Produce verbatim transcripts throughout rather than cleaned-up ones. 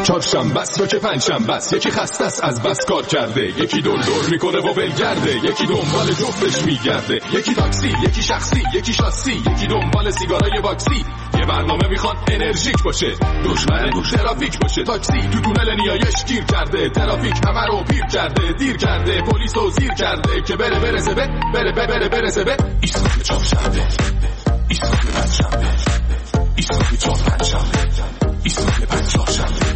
چهارشنبه است یا که پنجشنبه است، یکی خسته است از بس کار کرده، یکی دور دور میکنه و ولگرده، یکی دنبال جفتش میگرده، یکی تاکسی، یکی شخصی، یکی شاسی، یکی دنبال سیگارای واکسی. یه برنامه میخوان انرژیک باشه، دشمن دوش ترافیک باشه. تاکسی تو تونل نیایش گیر کرده، ترافیک همه رو پیر کرده، دیر کرده، پلیس رو زیر کرده که بره برسه به بره بره بره برسه به ایستگاه چهارشنبه، ایستگاه پنجشنبه، ایستگاه چهار پنجشنبه، ایستگاه پنج چهارشنبه.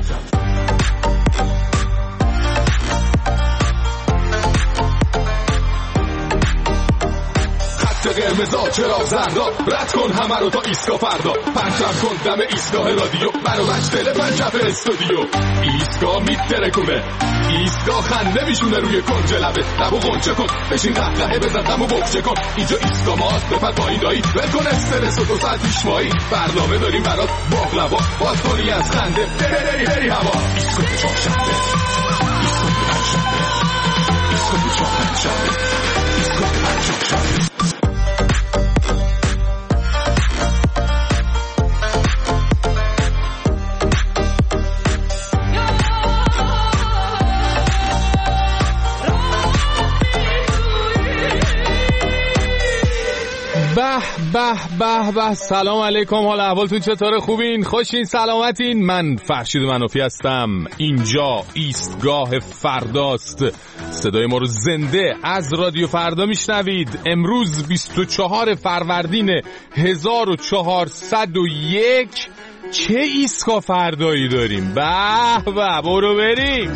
قرمزا چراغ زردا، رد کن همه رو تا ایستگاه فردا، پرچم کن دم ایستگاه رادیو، برو بچ تلفن کف استودیو. ایستگاه میترکونه، ایستگاه خنده میشونه روی کنج لبه، لبو غنچه کن بشین قهقهه بزن غمو بخچه کن. اینجا ایستگاه ماست بپر پایین دایی، ول کن استرس و دو ساعت پیش مایی، برنامه داریم برات باقلوا، باز کنی از خنده بری بری بری هوا. ایستگاه چهارشنبه، ایستگاه پنجشنبه، ایستگاه چهار پنجشنبه، ایستگاه پنج چهارشنبه. به به به به. سلام علیکم، حال احوالتون چطوره؟ خوبین؟ خوشین؟ سلامتین؟ من فرشید منوفی هستم. اینجا ایستگاه فرداست. صدای ما رو زنده از رادیو فردا میشنوید. امروز بیست و چهارم فروردین هزار و چهارصد و یک. چه ایستگاه فردایی داریم؟ به به، برو بریم.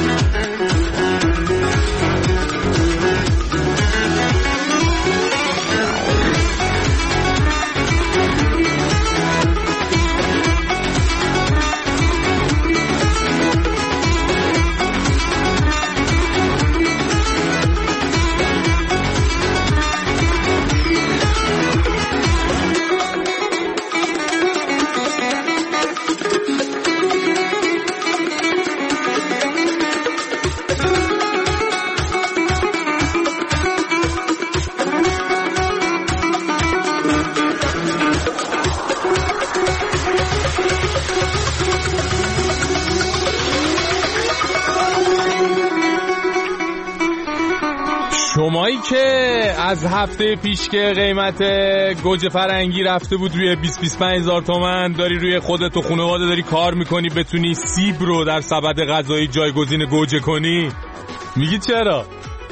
شمایی که از هفته پیش که قیمت گوجه فرنگی رفته بود روی بیست بیست و پنج هزار تومان، داری روی خودت و خانواده داری کار میکنی بتونی سیب رو در سبد غذایی جایگزین گوجه کنی، میگی چرا؟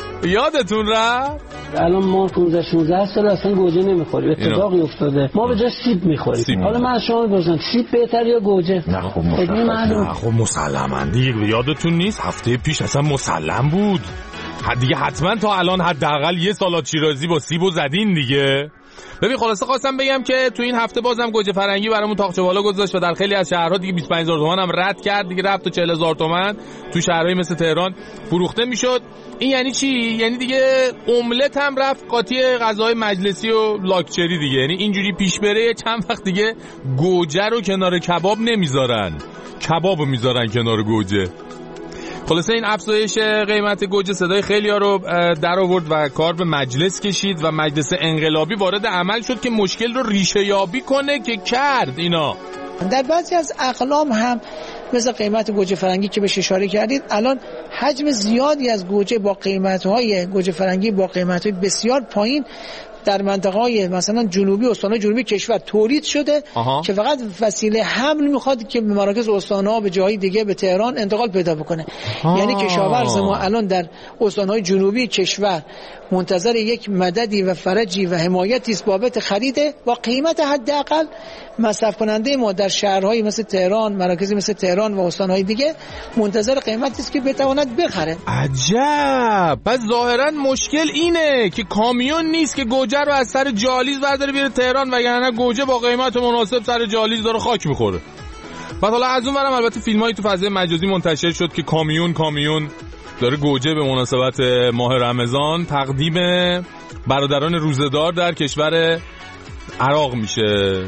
یادتون رفت؟ الان ما پانزده شانزده سال اصلا گوجه نمیخوریم، اتفاقی افتاده ما به جای سیب میخوریم. سیب. حالا من از شما میپرسم سیب بهتر یا گوجه؟ نه خب مسلما، نه خب مسلما دیگه. یادتون نیست هفته پیش اصلا مسلم بود دیگه، حتما تا الان حداقل یه سالاد شیرازی با سیبو زدین دیگه. ببین خلاصه خواستم بگم که تو این هفته بازم گوجه فرنگی برامون تاقچه بالا گذاشت و در خیلی از شهرها دیگه بیست و پنج هزار تومان هم رد کرد دیگه، رفت تا چهل هزار تومان تو شهرهای مثل تهران فروخته میشد. این یعنی چی؟ یعنی دیگه املت هم رفت قاطی غذاهای مجلسی و لاکچری دیگه. یعنی اینجوری پیش بره چند وقت دیگه گوجه رو کنار کباب نمیذارن، کبابو میذارن کنار گوجه. خلاصه این افزایش قیمت گوجه صدای خیلی‌ها رو در آورد و کار به مجلس کشید و مجلس انقلابی وارد عمل شد که مشکل رو ریشه یابی کنه که کرد. اینا در بعضی از اقلام هم مثل قیمت گوجه فرنگی که بهش اشاره کردید، الان حجم زیادی از گوجه با قیمت‌های گوجه فرنگی با قیمت‌های بسیار پایین در منطقه‌های مثلا جنوبی استان‌های جنوبی کشور تولید شده. آها. که فقط وسیله حمل میخواد که به مراکز استان‌ها به جاهای دیگه به تهران انتقال پیدا بکنه. آه. یعنی کشاورز ما الان در استان‌های جنوبی کشور منتظر یک مددی و فرجی و حمایتی است بابت خرید با قیمت حداقل. مصرف کننده ما در شهرهای مثل تهران، مراکزی مثل تهران و استان‌های دیگه منتظر قیمتی است که بتواند بخره. عجب. پس ظاهراً مشکل اینه که کامیون نیست که گوجه رو از سر جالیز برداره بیاره تهران، وگرنه گوجه با قیمت مناسب سر جالیز داره خاک میخوره. بعد حالا از اون ورم البته فیلمایی تو فضای مجازی منتشر شد که کامیون کامیون داره گوجه به مناسبت ماه رمضان تقدیم برادران روزه‌دار در کشور عراق میشه.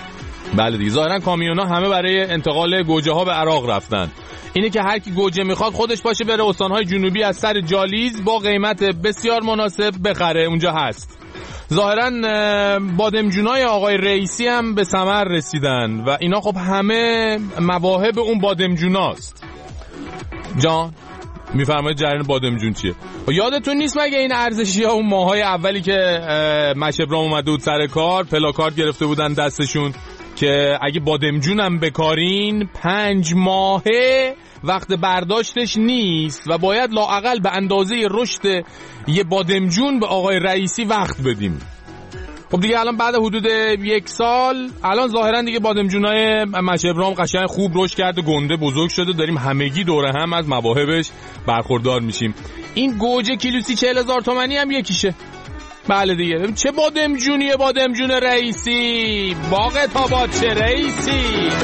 بله دیگه، ظاهرا کامیونا همه برای انتقال گوجه ها به عراق رفتن. اینه که هر کی گوجه میخواد خودش باشه بره استانهای جنوبی از سر جالیز با قیمت بسیار مناسب بخره، اونجا هست. ظاهرا بادمجونای آقای رئیسی هم به ثمر رسیدن و اینا خب همه مواهب اون بادمجوناست. جان میفرمایید جریان بادمجون چیه؟ یادتون نیست مگه این ارزشی ها اون ماهای اولی که مشبرام اومده بود سر کار پلاکارد گرفته بودن دستشون که اگه بادمجون هم بکارین پنج ماهه وقت برداشتش نیست و باید لااقل به اندازه رشد یه بادمجون به آقای رئیسی وقت بدیم. خب دیگه الان بعد حدود یک سال الان ظاهرا دیگه بادمجونای مشبرام قشنگ خوب رشد کرده، گنده بزرگ شده، داریم همگی دوره هم از مواهبش برخوردار میشیم. این گوجه کیلوسی چهل هزار تومانی هم یکیشه. بله دیگه چه بادمجونیه بادمجون رئیسی، باغ تاباد چه رئیسی.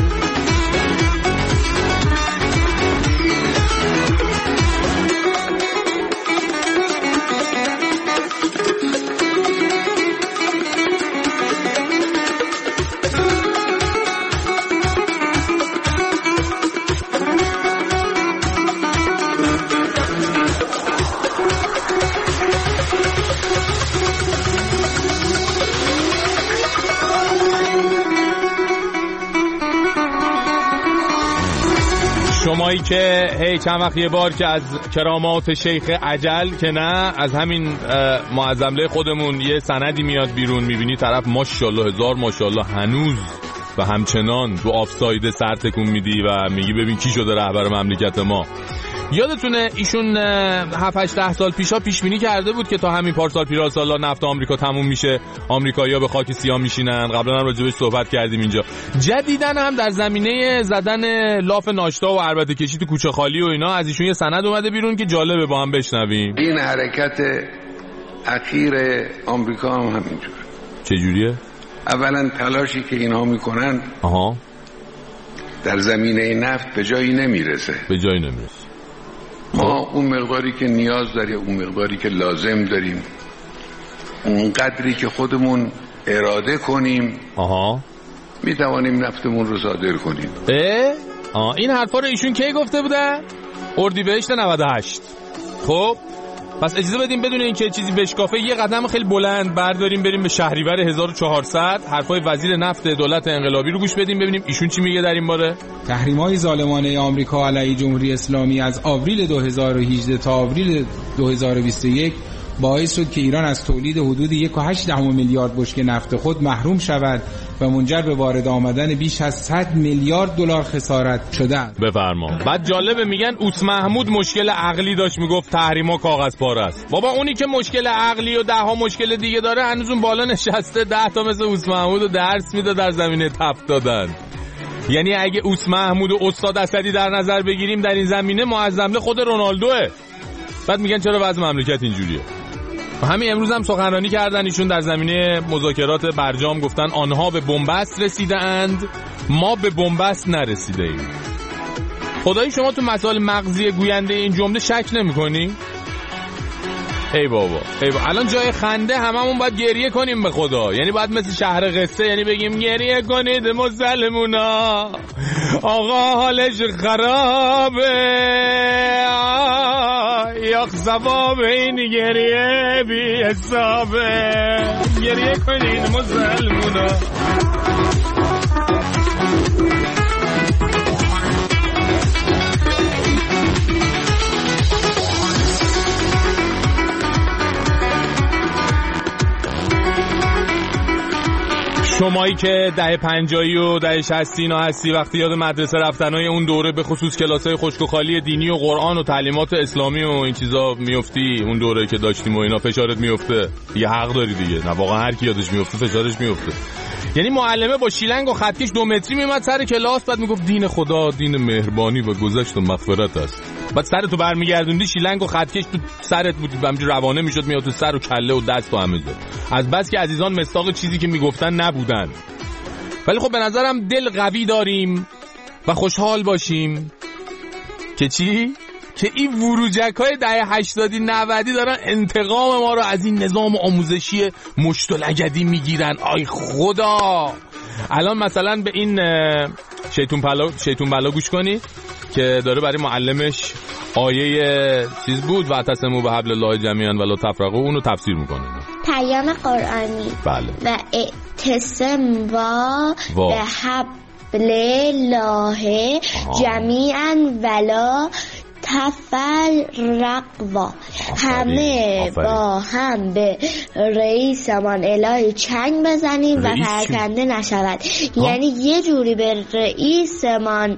شمایی که هی چند وقت یه بار که از کرامات شیخ عجل که نه از همین معظمله خودمون یه سندی میاد بیرون میبینی طرف ماشاءالله هزار ماشاءالله هنوز و همچنان تو آفساید سر تکون میدی و میگی ببین کی شده رهبر مملکت ما. یادتونه ایشون هفت هشت ده سال پیشا پیش بینی کرده بود که تا همین پارسال پیراسالا نفت آمریکا تموم میشه، آمریکایی‌ها به خاک سیاه میشینن. قبلا هم راجع بهش صحبت کردیم اینجا. جدیدن هم در زمینه زدن لاف ناشتا و عربده کشی تو کوچه خالی و اینا از ایشون یه سند اومده بیرون که جالبه با هم بشنویم. این حرکت اخیر آمریکا هم همینجوره. چه جوریه؟ اولا تلاشی که اینها میکنن آها در زمینه نفت به جایی نمیرسه. به جایی نمیرسه. ما اون مقداری که نیاز داریم، اون مقداری که لازم داریم، اون قدری که خودمون اراده کنیم آها می توانیم نفتمون رو صادر کنیم. اه؟ آه این حرفا رو ایشون کی گفته بوده؟ اردیبهشت نود و هشت. خب پس اجازه بدیم بدون اینکه چیزی بشکافه یه قدم خیلی بلند برداریم بریم به شهریور هزار و چهارصد، حرفای وزیر نفت دولت انقلابی رو گوش بدیم ببینیم ایشون چی میگه در این باره. تحریم‌های ظالمانه آمریکا علیه جمهوری اسلامی از آوریل دو هزار و هجده تا آوریل دو هزار و بیست و یک باعث شد که ایران از تولید حدود یک و هشت دهم میلیارد بشکه نفت خود محروم شود و منجر به وارد آمدن بیش از صد میلیارد دلار خسارت شده. بفرما. بعد جالبه میگن اوس محمود مشکل عقلی داشت میگفت تحریما کاغذ پاره است. بابا اونی که مشکل عقلی و ده ها مشکل دیگه داره هنوز اون بالا نشسته ده تا مثل اوس محمود رو درس میده در زمینه تفت دادن. یعنی اگه اوس محمود و استاد اسدی در نظر بگیریم در این زمینه معظمله خود رونالدوه. بعد میگن چرا وضع مملکت اینجوریه. همین امروز هم سخنرانی کردن ایشون در زمینه مذاکرات برجام، گفتن آنها به بنبست رسیده اند ما به بنبست نرسیده ایم. خدایی شما تو مسائل مغزی گوینده این جمله شک نمی کنی؟ ای بابا ای بابا الان جای خنده هممون باید گریه کنیم به خدا. یعنی باید مثل شهر قصه یعنی بگیم گریه کنید مسلمونا آقا حالش خرابه یا ثواب این گریه بی حسابه گریه کنید مسلمونا. شمایی که ده پنجایی و ده شصتی اینا هستی وقتی یاد مدرسه رفتنای اون دوره به خصوص کلاسای خشک و خالی دینی و قرآن و تعلیمات اسلامی و این چیزا میافتی، اون دوره که داشتیم و اینا فشارت میفته دیگه، حق داری دیگه. نه واقعا هر کی یادش میفته فشارش میفته. یعنی معلمه با شیلنگ و خطکش دو متری میومد سر کلاس بعد میگفت دین خدا دین مهربانی و گذشت و مغفرت است. بعد سرتو برمیگردوندی شیلنگ و خطکش تو سرت بود همینجوری روانه میشد میاد تو سر و کله و دست و همه جا. از بس که عزیزان مصداق چیزی که میگفتن نبودن. ولی خب به نظرم دل قوی داریم و خوشحال باشیم که چی؟ که این وروجک های دهه هشتادی نودی دارن انتقام ما رو از این نظام آموزشی مشت و لگدی میگیرن. آی خدا الان مثلا به این شیطون بلا شیطون بلا گوش کنی که داره برای معلمش آیه چیز بود و اعتصموا بحبل الله جمیعا ولا تفرقوا اونو تفسیر میکنه. پیام قرآنی. بله. و اعتصم با به حبل الله جمیعا ولا تفرقوا. همه با هم به رئیسمان الهی چنگ بزنیم و پراکنده نشود. یعنی یه جوری به رئیسمان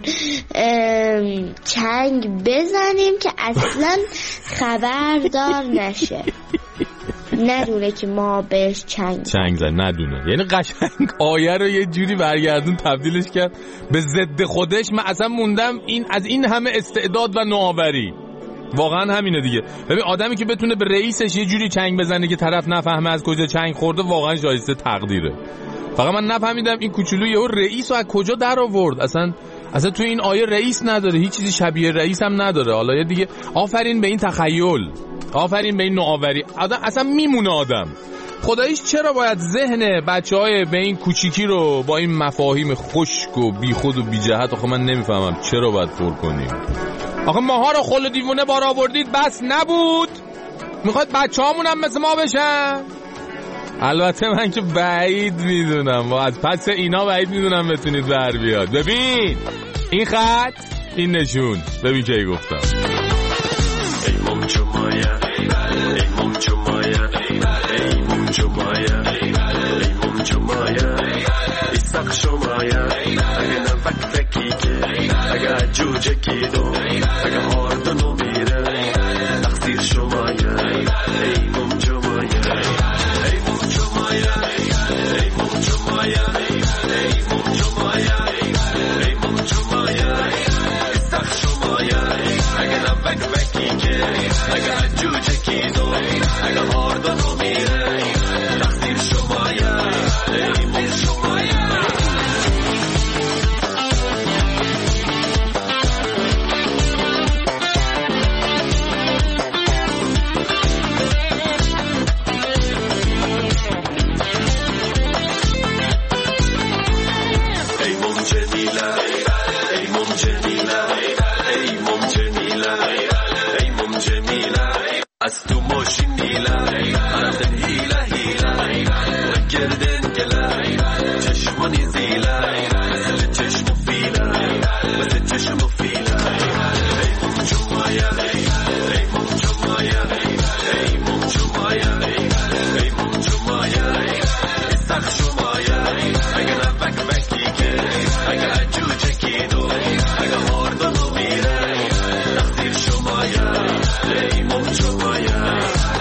چنگ بزنیم که اصلا خبردار نشه، ندونه که ما بهش چنگ چنگ زن ندونه. یعنی قشنگ آیه رو یه جوری برگردون تبدیلش کرد به ضد خودش. من اصلا موندم این از این همه استعداد و نوآوری. واقعا همینه دیگه. ببین آدمی که بتونه به رئیسش یه جوری چنگ بزنه که طرف نفهمه از کجا چنگ خورده، واقعا شایسته تقدیره. فقط من نفهمیدم این کوچولو یهو رئیس رو از کجا در آورد. اصلا اصلا تو این آیه رئیس نداره، هیچ چیزی شبیه رئیس هم نداره. حالا دیگه آفرین به این تخیل، آفرین به این نوآوری. آدم اصلا میمونه آدم. خداییش چرا باید ذهن بچهای به این کوچیکی رو با این مفاهیم خشک و بیخود و بی جهت، آخه من نمیفهمم چرا باید پر کنیم. آخه ماها رو خل دیوونه بار آوردید بس نبود، میخواد بچه‌هامون هم مثل ما بشن. البته من که بعید میدونم و از پس اینا بعید میدونم بتونید بر بیاد. ببین این خط، این نشون، ببین که گفتم ای ممچو مایا، ای ممچو مایا، ای ممچو مایا، ای ممچو مایا، ایساق شمایا، اگه نفک فکی که اگه جوجه کی دو اگه آردنو میره تقصیر شمایا. ای ممچو مایا، ای ممچو مایا، ای ممچو مایا، ای ممچو مایا، ای ممچو مایا، ایساق شمایا، اگه نفک فکی که اگه جوجه کی دو اگه آردنو میره تقصیر شمایا. ای ممچو مایا. از تو ماشین نیله مردن هیله هیله گردن گله چشمانی زیله مثل چشم و فیله مثل چشم و فیله. ای ممچو مایا، ای ممچو مایا، ای ممچو مایا، ای ممچو مایا، ایساق شمایا، اگه نفک فکی که اگه جوجه کی دو اگه آردنو میره تقصیر شمایا. ای ممچو مایا.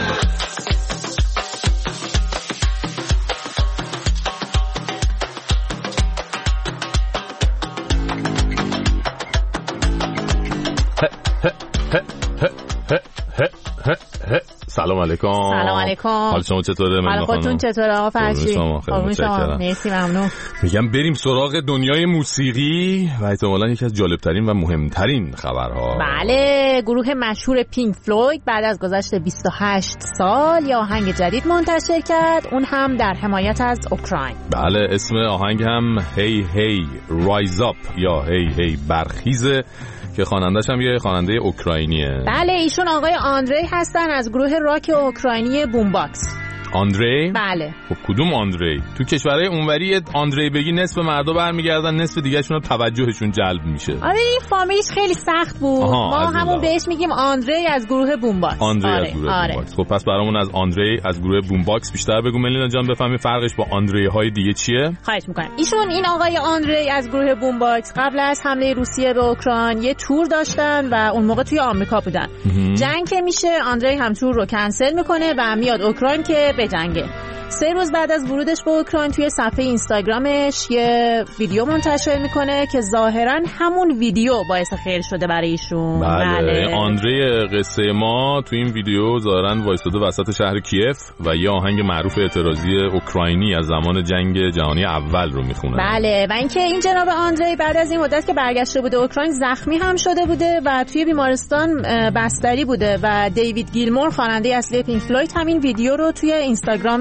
سلام علیکم. سلام علیکم. حال شما چطوره؟ حال خودتون چطوره آقا فرشی؟ قربون شما. مرسی، ممنون. میگم بریم سراغ دنیای موسیقی و احتمالاً یکی از جالبترین و مهمترین خبرها. بله، گروه مشهور پینک فلوید بعد از گذشت بیست و هشت سال یه آهنگ جدید منتشر کرد، اون هم در حمایت از اوکراین. بله، اسم آهنگ هم هی هی رایز اپ یا هی هی برخیزه که خواننده‌ش هم یه خواننده اوکراینیه. بله، ایشون آقای آندری هستن از گروه راک اوکراینی بومباکس. آندری؟ بله. خب کدوم آندری؟ تو کشورهای اونوری آندری بگی نصف مردا برمیگردن، نصف دیگه‌شون توجهشون جلب میشه. آره این فامیلیش خیلی سخت بود. ما همون بهش میگیم آندری از گروه بومباکس. آندری آره. از گروه آره. بومباکس. خب پس برامون از آندری از گروه بومباکس بیشتر بگو ملینا جان، بفهمیم فرقش با آندری های دیگه چیه. خواهش میکنم. ایشون این آقای آندری از گروه بومباکس قبل از حمله روسیه به اوکراین یه تور داشتن و اون موقع توی آمریکا بودن. جنگ که میشه آندری هم تور رو کنسل میکنه و میاد اوکراین که بجنگه. سه روز بعد از ورودش به اوکراین توی صفحه اینستاگرامش یه ویدیو منتشر میکنه که ظاهرا همون ویدیو باعث خیر شده برای ایشون. بله, بله. آندری قصه ما تو این ویدیو ظاهرا وایساده وسط شهر کیف و یه آهنگ معروف اعتراضی اوکراینی از زمان جنگ جهانی اول رو میخونه. بله، و اینکه این جناب آندری بعد از این مدت که برگشته بوده اوکراین زخمی هم شده بوده و توی بیمارستان بستری بوده و دیوید گیلمور خواننده اصلی پینک فلوید همین ویدیو رو توی اینستاگرام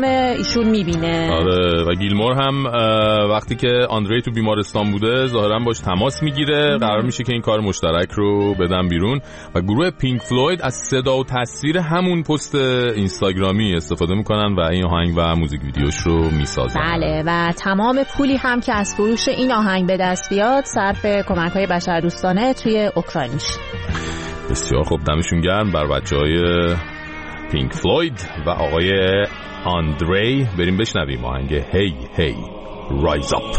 ایشون میبینه. آره و گیلمور هم وقتی که آندری تو بیمارستان بوده ظاهرا باش تماس میگیره، قرار میشه که این کار مشترک رو بدن بیرون و گروه پینک فلوید از صدا و تصویر همون پست اینستاگرامی استفاده میکنن و این آهنگ و موزیک ویدیوش رو میسازن. بله و تمام پولی هم که از فروش این آهنگ به دست بیاد صرف کمک‌های بشردوستانه توی اوکراین میشه. بسیار خوب، دمشون گرم بر بچهای پینک فلوید و آقای آندری. بریم بشنویم آهنگ هی هی رایز اپ.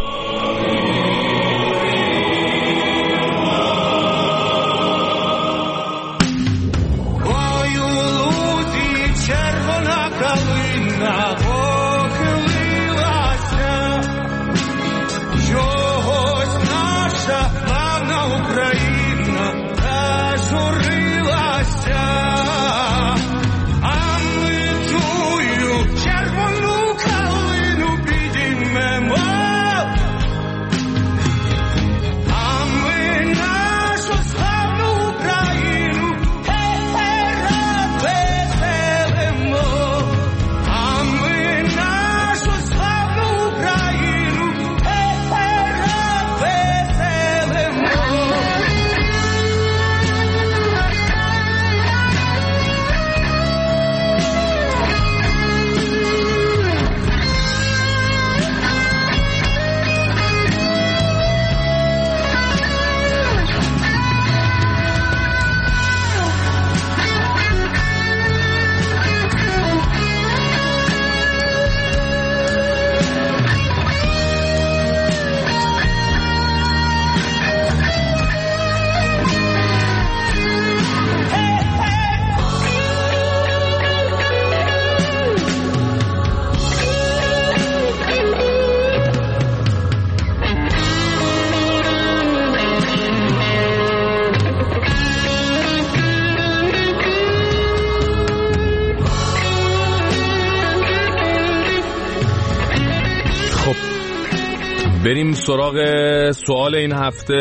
بریم سراغ سوال این هفته.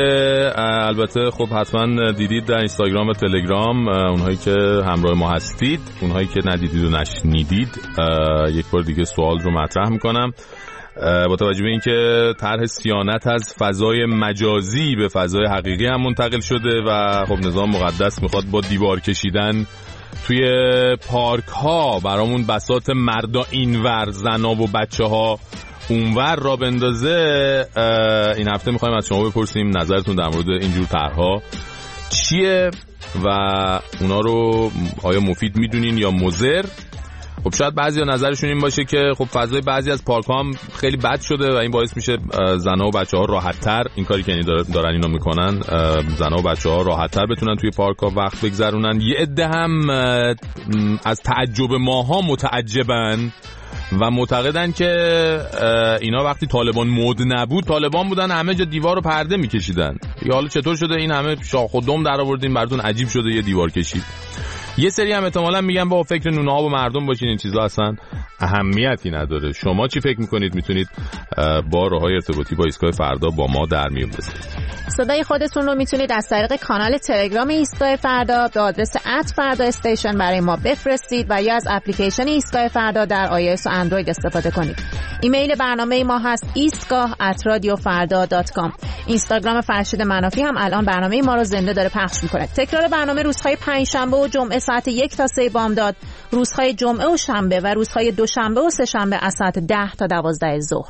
البته خب حتما دیدید در اینستاگرام و تلگرام، اونهایی که همراه ما هستید، اونهایی که ندیدید و نشنیدید، یک بار دیگه سوال رو مطرح میکنم. با توجه به اینکه طرح صیانت از فضای مجازی به فضای حقیقی هم منتقل شده و خب نظام مقدس میخواد با دیوار کشیدن توی پارک ها برامون بساط مردا اینور، زنا و بچه ها اونور را بندازه، این هفته میخوایم از شما بپرسیم نظرتون در مورد اینجور طرح‌ها چیه و اونا رو آیا مفید میدونین یا مضر. خب شاید بعضیا نظرشون این باشه که خب فضای بعضی از پارک ها هم خیلی بد شده و این باعث میشه زنا و بچه ها راحت تر، این کاری که دارن اینا میکنن، زنا و بچه ها راحت تر بتونن توی پارک ها وقت بگذرونن. یه عده هم از تعجب ماها متعجبن و معتقدن که اینا وقتی طالبان مد نبود، طالبان بودن همه جا دیوار و پرده میکشیدن. یا حالا چطور شده این همه شاخ و دم در آوردین براتون عجیب شده یه دیوار کشید. یه سری هم احتمالاً میگن با فکر نونه ها و مردم باشین، این چیزا اصلا اهمیتی نداره. شما چی فکر میکنید؟ میتونید با راههای ارتباطی با ایستگاه فردا با ما در میون بذارید. صدای خودتون رو میتونید از طریق کانال تلگرام ایستگاه فردا به آدرس ات فردا استیشن برای ما بفرستید و یا از اپلیکیشن ایستگاه فردا در آی او اس و اندروید استفاده کنید. ایمیل برنامه ما هست ایستگاه ات رادیو فردا دات کام. اینستاگرام فرشید منافی هم الان برنامه ما رو زنده داره پخش میکنه. تکرار برنامه روزهای پنجشنبه و جمعه ساعت یک تا سه بامداد، روزهای جمعه و شنبه و روزهای دوشنبه و سه شنبه از ساعت ده تا دوازده ظهر.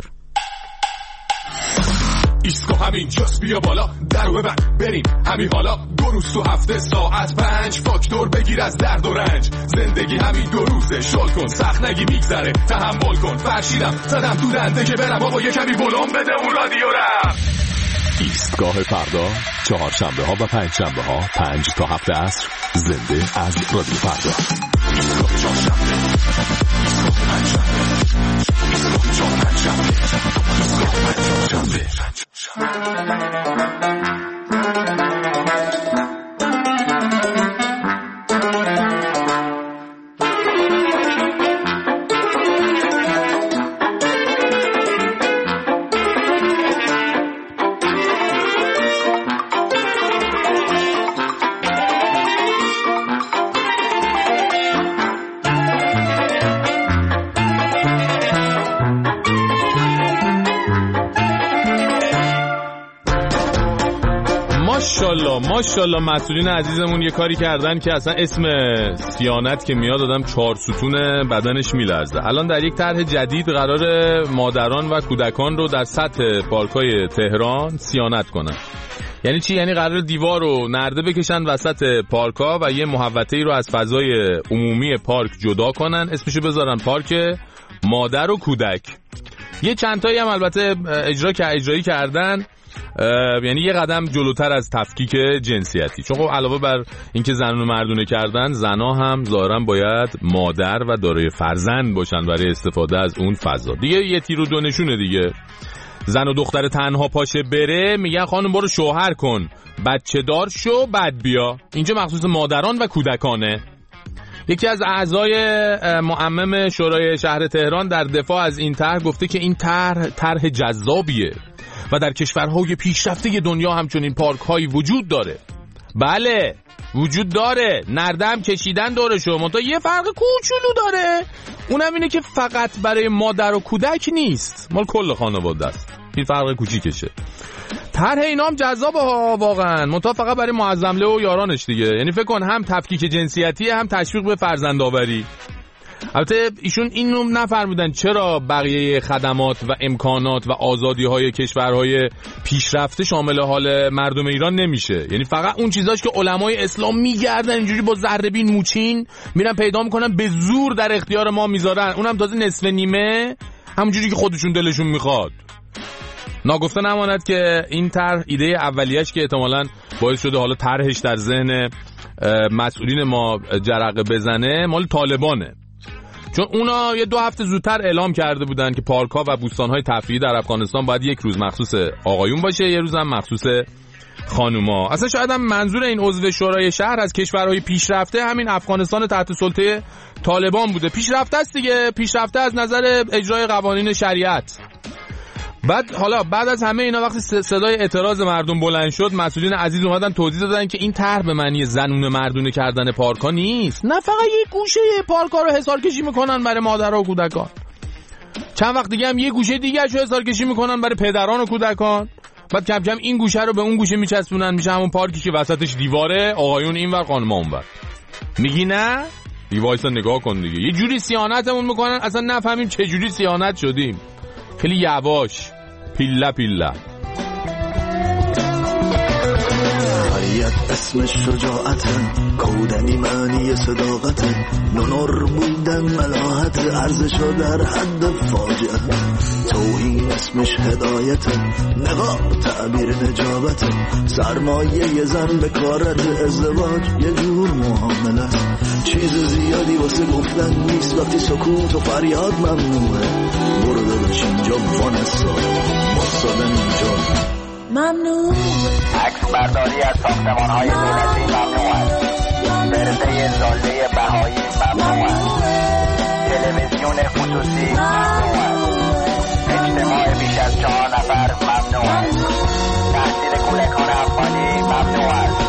ایستگاه همین جاست، بیا بالا درو ببند بریم همین حالا. دو روز تو هفته ساعت پنج، فاکتور بگیر از درد و رنج. زندگی همین دو روزه، شل کن سخت نگی میگذره، تحمل کن. فرشیدم زدم تو دنده که برم بابا یه کمی بلند بده اون رادیو رم. ایستگاه فردا چهارشنبه ها و پنج شنبه ها پنج تا هفت عصر زنده از رادیو فردا. ایستگاه چهارشنبه، ایستگاه پنجشنبه، ایستگاه پنجشنبه، ایستگاه پنجشنبه. ماشاءالله ماشاءالله مسئولین عزیزمون یه کاری کردن که اصلا اسم صیانت که میاد آدم چهار ستون بدنش میلرزه. الان در یک طرح جدید قرار مادران و کودکان رو در سطح پارک‌های تهران صیانت کنن. یعنی چی؟ یعنی قرار دیوار رو نرده بکشن وسط پارک‌ها و یه محوطه‌ای رو از فضای عمومی پارک جدا کنن، اسمشو بذارن پارک مادر و کودک. یه چند تایی هم البته اجرا که اجرایی کردن، یعنی یه قدم جلوتر از تفکیک جنسیتی، چون خب علاوه بر اینکه زنان و مردونه کردن، زنا هم ظاهرا باید مادر و دارای فرزند باشن برای استفاده از اون فضا. دیگه یه تیر و دو نشونه دیگه. زن و دختر تنها پاشه بره میگن خانم برو شوهر کن، بچه دار شو بعد بیا. اینجا مخصوص مادران و کودکانه. یکی از اعضای معمم شورای شهر تهران در دفاع از این طرح گفته که این طرح طرح جذابیه و در کشورهای پیشرفته دنیا همچنین پارک‌هایی وجود داره. بله وجود داره، نرده هم کشیدن دورشو، منتها یه فرق کوچولو داره، اونم اینه که فقط برای مادر و کودک نیست، مال کل خانواده است. این فرق کوچیکشه. طرح اینا هم جذابه ها واقعا، منتها فقط برای معظمله و یارانش دیگه. یعنی فکر کن هم تفکیک جنسیتی هم تشویق به فرزندآوری. البته ایشون اینو نفرمودن چرا بقیه خدمات و امکانات و آزادی‌های کشورهای پیشرفته شامل حال مردم ایران نمیشه. یعنی فقط اون چیزاش که علمای اسلام میگردن اینجوری با ذره‌بین موچین میرن پیدا میکنن به زور در اختیار ما میذارن، اونم تازه نصف نیمه، همونجوری که خودشون دلشون میخواد. ناگفته نماند که این طرح ایده اولیه‌اش که احتمالاً باعث شده حالا طرحش در ذهن مسئولین ما جرقه بزنه مال طالبانه، چون اونا یه دو هفته زودتر اعلام کرده بودن که پارک‌ها و بوستان‌های تفریحی در افغانستان باید یک روز مخصوص آقایون باشه، یه روز هم مخصوص خانوما. اصلا شاید هم منظور این عضو شورای شهر از کشورهای پیشرفته همین افغانستان تحت سلطه طالبان بوده. پیشرفته است دیگه، پیشرفته از نظر اجرای قوانین شریعت. بعد حالا بعد از همه اینا وقتی صدای اعتراض مردم بلند شد، مسئولین عزیز اومدن توضیح دادن که این طرح به معنی زنونه مردونه کردن پارک‌ها نیست، نه فقط یک گوشه پارک‌ها رو حصار کشی میکنن برای مادرها و کودکان، چند وقت دیگه هم یه گوشه دیگه رو حصار کشی میکنن برای پدران و کودکان، بعد کم کم این گوشه رو به اون گوشه میچسبونن، میشه همون پارکی که وسطش دیواره، آقایون اینور خانم‌ها اونور. میگی نه؟ دیوایسا نگاه کن دیگه، یه جوری صیانتمون میکنن اصلا نفهمیم چه جوری صیانت شدیم. خیلی یواش، پیلا پیلا. حریت اسم شجاعته، کودنی معنی صداقته، نونور بودن ملاحت، ارزش در حد فاجعه، توهین اسمش هدایته، نقاب تعبیر نجابته، سرمایه زن به کارت، ازدواج یه جور معامله، چیز زیادی واسه گفتن نیست وقتی سکوت و فریاد ممنوعه، برو داداش اینجا وانسا مصادن اینجا ممنوع. عکس برداری از ساختمان های دولتی ممنوع است. برده زاله بهایی ممنوع است. تلویزیون خصوصی ممنوع است. اجتماع بیش از چهار نفر ممنوع است. تحصیل کودکان افغانی ممنوع است.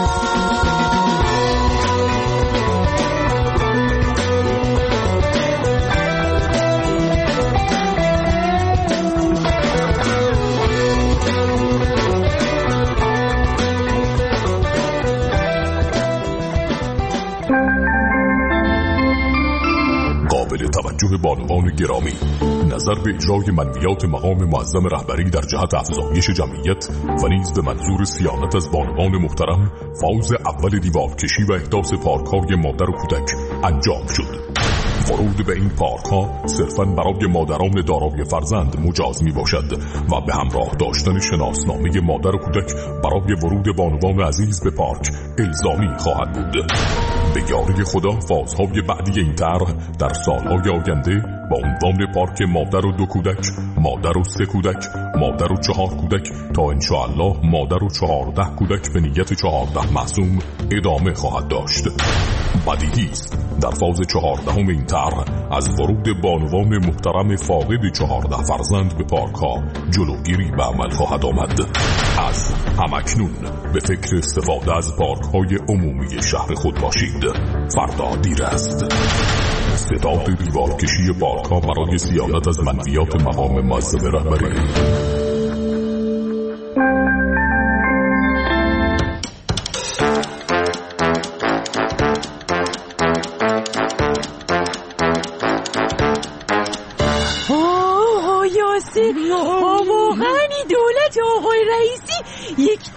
توجه بانوان گرامی، نظر به اجرای منویات مقام معظم رهبری در جهت افزایش جمعیت و نیز به منظور صیانت از بانوان محترم، فاز اول دیوارکشی و احداث پارک‌های مادر و کودک انجام شد. ورود به این پارک‌ها صرفاً برای مادران دارای فرزند مجاز می باشد و به همراه داشتن شناسنامه مادر و کودک برای ورود بانوان عزیز به پارک الزامی خواهد بود. به یاری خدا فازهای بعدی این طرح در سالهای آینده با عنوان پارک مادر و دو کودک، مادر و سه کودک، مادر و چهار کودک تا انشاءالله مادر و چهارده کودک به نیت چهارده معصوم ادامه خواهد داشت. بدیهی است در فاز چهاردهم این طرح از ورود بانوان محترم فاقد چهارده فرزند به پارک ها جلوگیری به عمل خواهد آمد. از همکنون به فکر استفاده از پارک های عمومی شهر خود باشید، فردا دیر است. استعداد دیوارکشی پارک ها برای صیانت از منویات مقام معظم رهبری.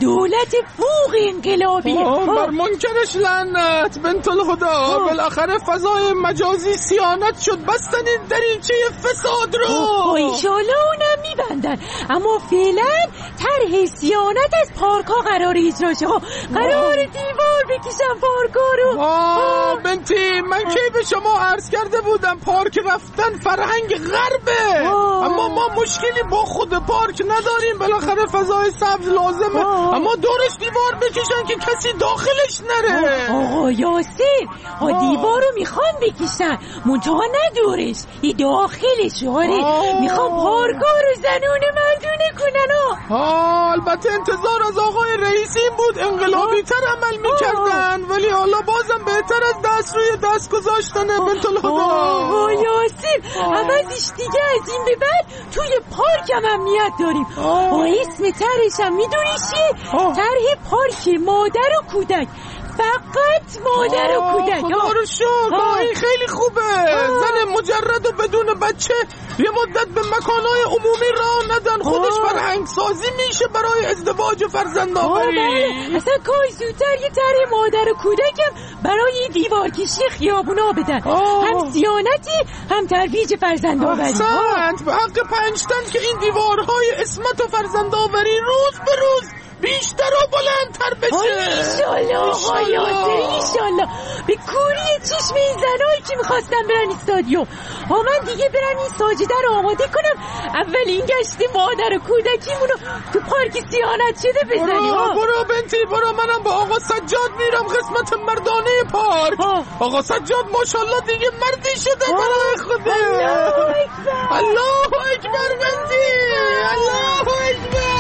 دولت فوق انقلابی. بر منکرش لعنت بنت الهدا. بالاخره فضای مجازی صیانت شد، بستن این دریچه فساد رو. ایشالا اونم میبندن، اما فعلا طرح صیانت از پارکا قرار اجرا شه. قرار دیوار بکشن پارکا رو. آه بنتی، من کی به شما عرض کرده بودم پارک رفتن فرهنگ غربه. آه. اما ما مشکلی با خود پارک نداریم، بالاخره فضای سبز لازمه. آه. اما دورش دیوار بکشن که کسی داخلش نره. آقا یاسین، ها دیوار رو میخوان بکشن، منتها نه دورش، ای داخلش. آره میخوان پارکا رو زنونه مردونه کنن. ها البته انتظار از آقای رئیسی این بود انقلابی تر عمل میکردن، ولی حالا بازم بهتر از دست روی دست گذاشتنه بنت الهدا. آه یاسین، عوضش دیگه از این به بعد توی پارک هم امنیت داریم. آه اسم طرحش هم میدونی چیه؟ طرح پارک مادر و کودک، فقط مادر و کودک. خدا رو شکر، این خیلی خوبه. زن مجرد و بدون بچه یه مدت به مکانهای عمومی راه ندن، خودش فرهنگ سازی میشه برای ازدواج و فرزندآوری. اصلا کاش زودتر یه طرح مادر و کودکم برای دیوار کشی خیابونا بدن. آه. هم صیانتی هم ترویج فرزندآوری. احسنت، به حق پنجتن که این دیوارهای اسمت و فرزندآوری روز به روز بیشتر و بلندتر بشه. ایشالله آقا یاسر، ایشالله. به کوری چشم این زنایی که میخواستن برن استادیوم. ها من دیگه برم این ساجده رو آماده کنم، اول این گشت مادر و کودکیمونو تو پارک صیانت شده بزنیم. برو برو بنتی، برو. منم با آقا سجاد میرم قسمت مردانه پارک. ها. آقا سجاد ماشاءالله دیگه مردی شده برای خودش. الله اکبر، الله اکبر بنتی، الله اکبر.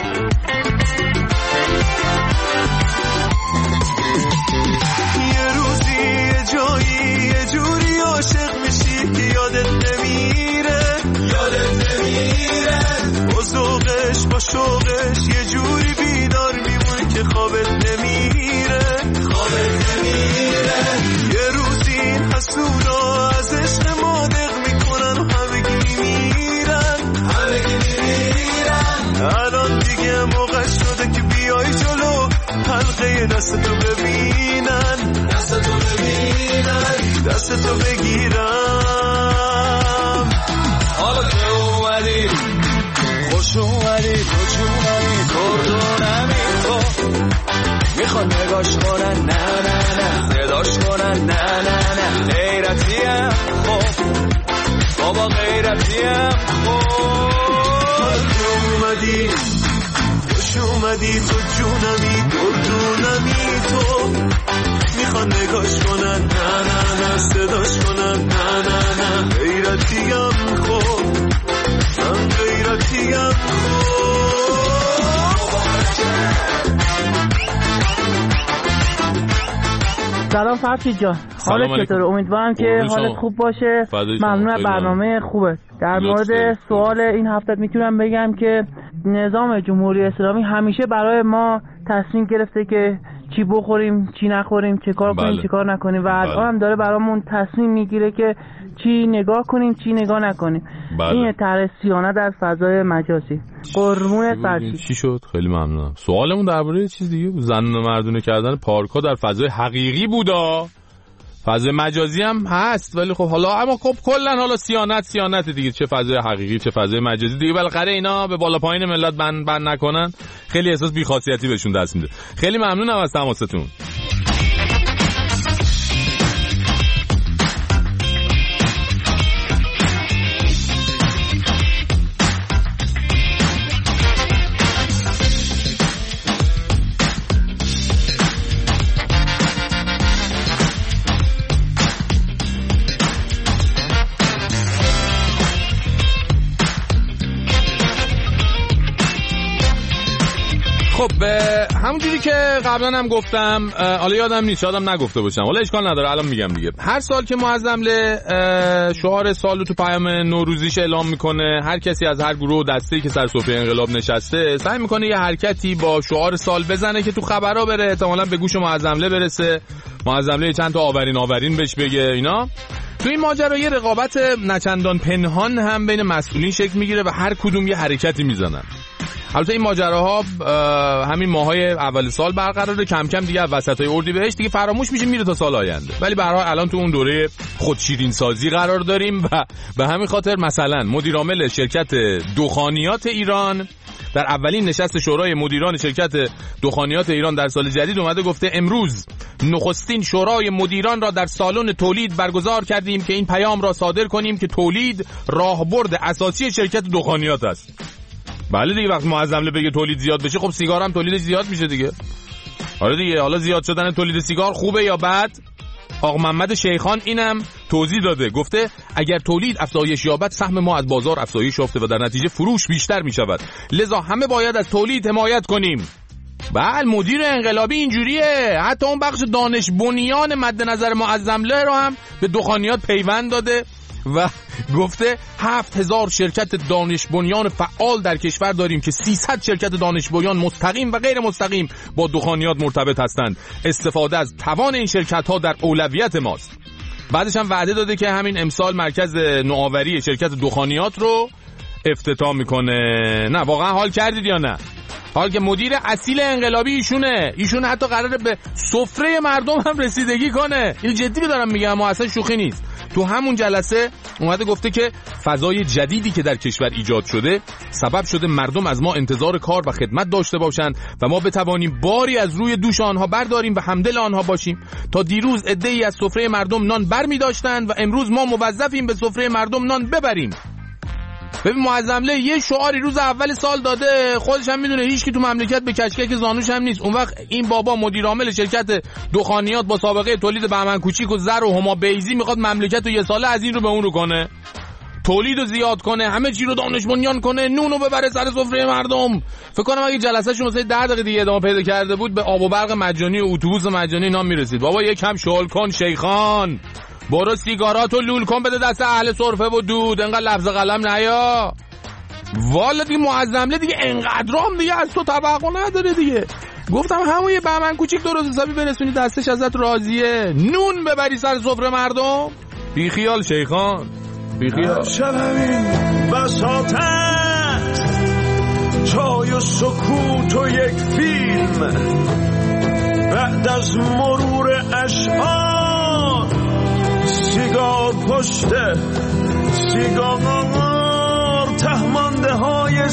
جایی یه جوری عاشق میشی که یادت نمیره، یادت نمیره. با ذوقش با شوقش یه جوری بیدار میمونی که خوابت نمیره، خوابت نمیره. یه روزی این حسونا از عشق ما دق میکنن و همگی میمیرن، همگی میمیرن. الان دیگه موقع شده که بیای جلو، حلقه دستتو ببینن، دستتو ببینن، دستتو بگیرم. حالا که اومدی، خوش اومدی، خوش اومدی، کردونمی تو. میخوان نگاش کنن، نه نه نه، صداش کنن، نه نه نه. غیرتیم خب، بابا غیرتیم خب. حالا که اومدی، خوش اومدی، تو جونمی، کردونمی تو. میخوان نگاش کنن، نه نه نه، صداش کنن، نه نه نه. غیرتیم خب، من غیرتیم خب. سلام فرشید جان، حالت چطوره؟ امیدوارم که حالت خوب باشه. ممنون از برنامه خوبه. در مورد سوال این هفته میتونم بگم که نظام جمهوری اسلامی همیشه برای ما تصمیم گرفته که چی بخوریم چی نخوریم، چه کار کنیم بله. چه کار نکنیم، و الان هم داره برامون تصمیم میگیره که چی نگاه کنیم چی نگاه نکنیم. بله. این طرح صیانت در فضای مجازی. قربونت برچی. چی شد؟ خیلی ممنونم. سوالمون درباره چیز دیگه بود، زن و مردونه کردن پارک‌ها در فضای حقیقی بودا. فضای مجازی هم هست، ولی خب حالا اما خب کلا حالا صیانت صیانت دیگه، چه فضای حقیقی چه فضای مجازی دیگه، بالاخره اینا به بالا پایین ملت بند بند نکنن، خیلی احساس بی‌خاصیتی بهشون دست میده. خیلی ممنونم از تماستون. خب همونجوری که قبلا هم گفتم، حالا یادم نیست شادم نگفته باشم، حالا اشکال نداره الان میگم دیگه. هر سال که معظمله شعار سال رو تو پیام نوروزیش اعلام میکنه، هر کسی از هر گروه و دسته‌ای که سر سفره انقلاب نشسته سعی میکنه یه حرکتی با شعار سال بزنه که تو خبرها بره، احتمالاً به گوش معظمله برسه، معظمله چند تا آورین آورین بهش بگه اینا. تو این ماجرا یه رقابت نچندان پنهان هم بین مسئولین شکل میگیره و هر کدوم یه حرکتی میزنن. البته این ماجراها همین ماهای اول سال برقراره، کم کم دیگه وسطای اردیبهشت دیگه فراموش میشه، میره تا سال آینده. ولی به هر حال الان تو اون دوره خودشیرین سازی قرار داریم و به همین خاطر مثلا مدیر عامل شرکت دخانیات ایران در اولین نشست شورای مدیران شرکت دخانیات ایران در سال جدید اومده گفته امروز نخستین شورای مدیران را در سالن تولید برگزار کردیم که این پیام را صادر کنیم که تولید راهبرد اساسی شرکت دخانیات است. بله دیگه، وقتی معظم بگه تولید زیاد بشه، خب سیگار هم تولیدش زیاد میشه دیگه. آره دیگه، حالا زیاد شدن تولید سیگار خوبه یا بد؟ آقا محمد شیخان اینم توضیح داده، گفته اگر تولید افزایش یابد سهم ما از بازار افزایش یافته و در نتیجه فروش بیشتر میشود، لذا همه باید از تولید حمایت کنیم. بله مدیر انقلابی اینجوریه، حتی اون بخش دانش بنیان مد نظر معظمله رو هم به دخانیات پیوند داده و گفته هفت هزار شرکت دانش بنیان فعال در کشور داریم که سیصد شرکت دانش بنیان مستقیم و غیر مستقیم با دخانیات مرتبط هستند. استفاده از توان این شرکت ها در اولویت ماست. بعدش هم وعده داده که همین امسال مرکز نوآوری شرکت دخانیات رو افتتاح میکنه. نه واقعا حال کردید یا نه؟ حال که مدیر اصیل انقلابی ایشونه، ایشون حتی قراره به سفره مردم هم رسیدگی کنه. اینو جدی دارم میگم، ما اصلا شوخی نیست. تو همون جلسه اومده گفته که فضای جدیدی که در کشور ایجاد شده سبب شده مردم از ما انتظار کار و خدمت داشته باشند و ما بتوانیم باری از روی دوش آنها برداریم و همدل آنها باشیم. تا دیروز عده‌ای از سفره مردم نان بر می داشتند و امروز ما موظفیم به سفره مردم نان ببریم. ببین معظمله یه شعاری روز اول سال داده، خودش هم میدونه هیچ کی تو مملکت به کشکک زانوش هم نیست. اون وقت این بابا مدیر عامل شرکت دخانیات با سابقه تولید بهمن کوچیک و زر و هما بیزی میخواد مملکت رو یه ساله از این رو به اون رو کنه، تولید رو زیاد کنه، همه چی رو دانش بنیان کنه، نونو ببره سر سفره مردم. فکر کنم اگه جلسه‌شون مثلا ده دقیقه دیگه ادامه پیدا کرده بود به آب و برق مجانی و اتوبوس مجانی نام میرسید. بابا یکم شغل کن شیخان، برو سیگاراتو لول کن بده دست اهل سرفه و دود، انقدر لفظ قلم نیا. والا دیگه معظمله دیگه انقدر هم دیگه از تو توقع نداره دیگه. گفتم همون یه بهمن کوچیک درست حسابی برسونی دستش ازت راضیه، نون ببری سر سفره مردم. بی خیال شیخان، بی خیال. شبمین بساطت چای و سکوت و یک فیلم، بعد از مرور اشعار سیگار پشته سیگار، تهمانده های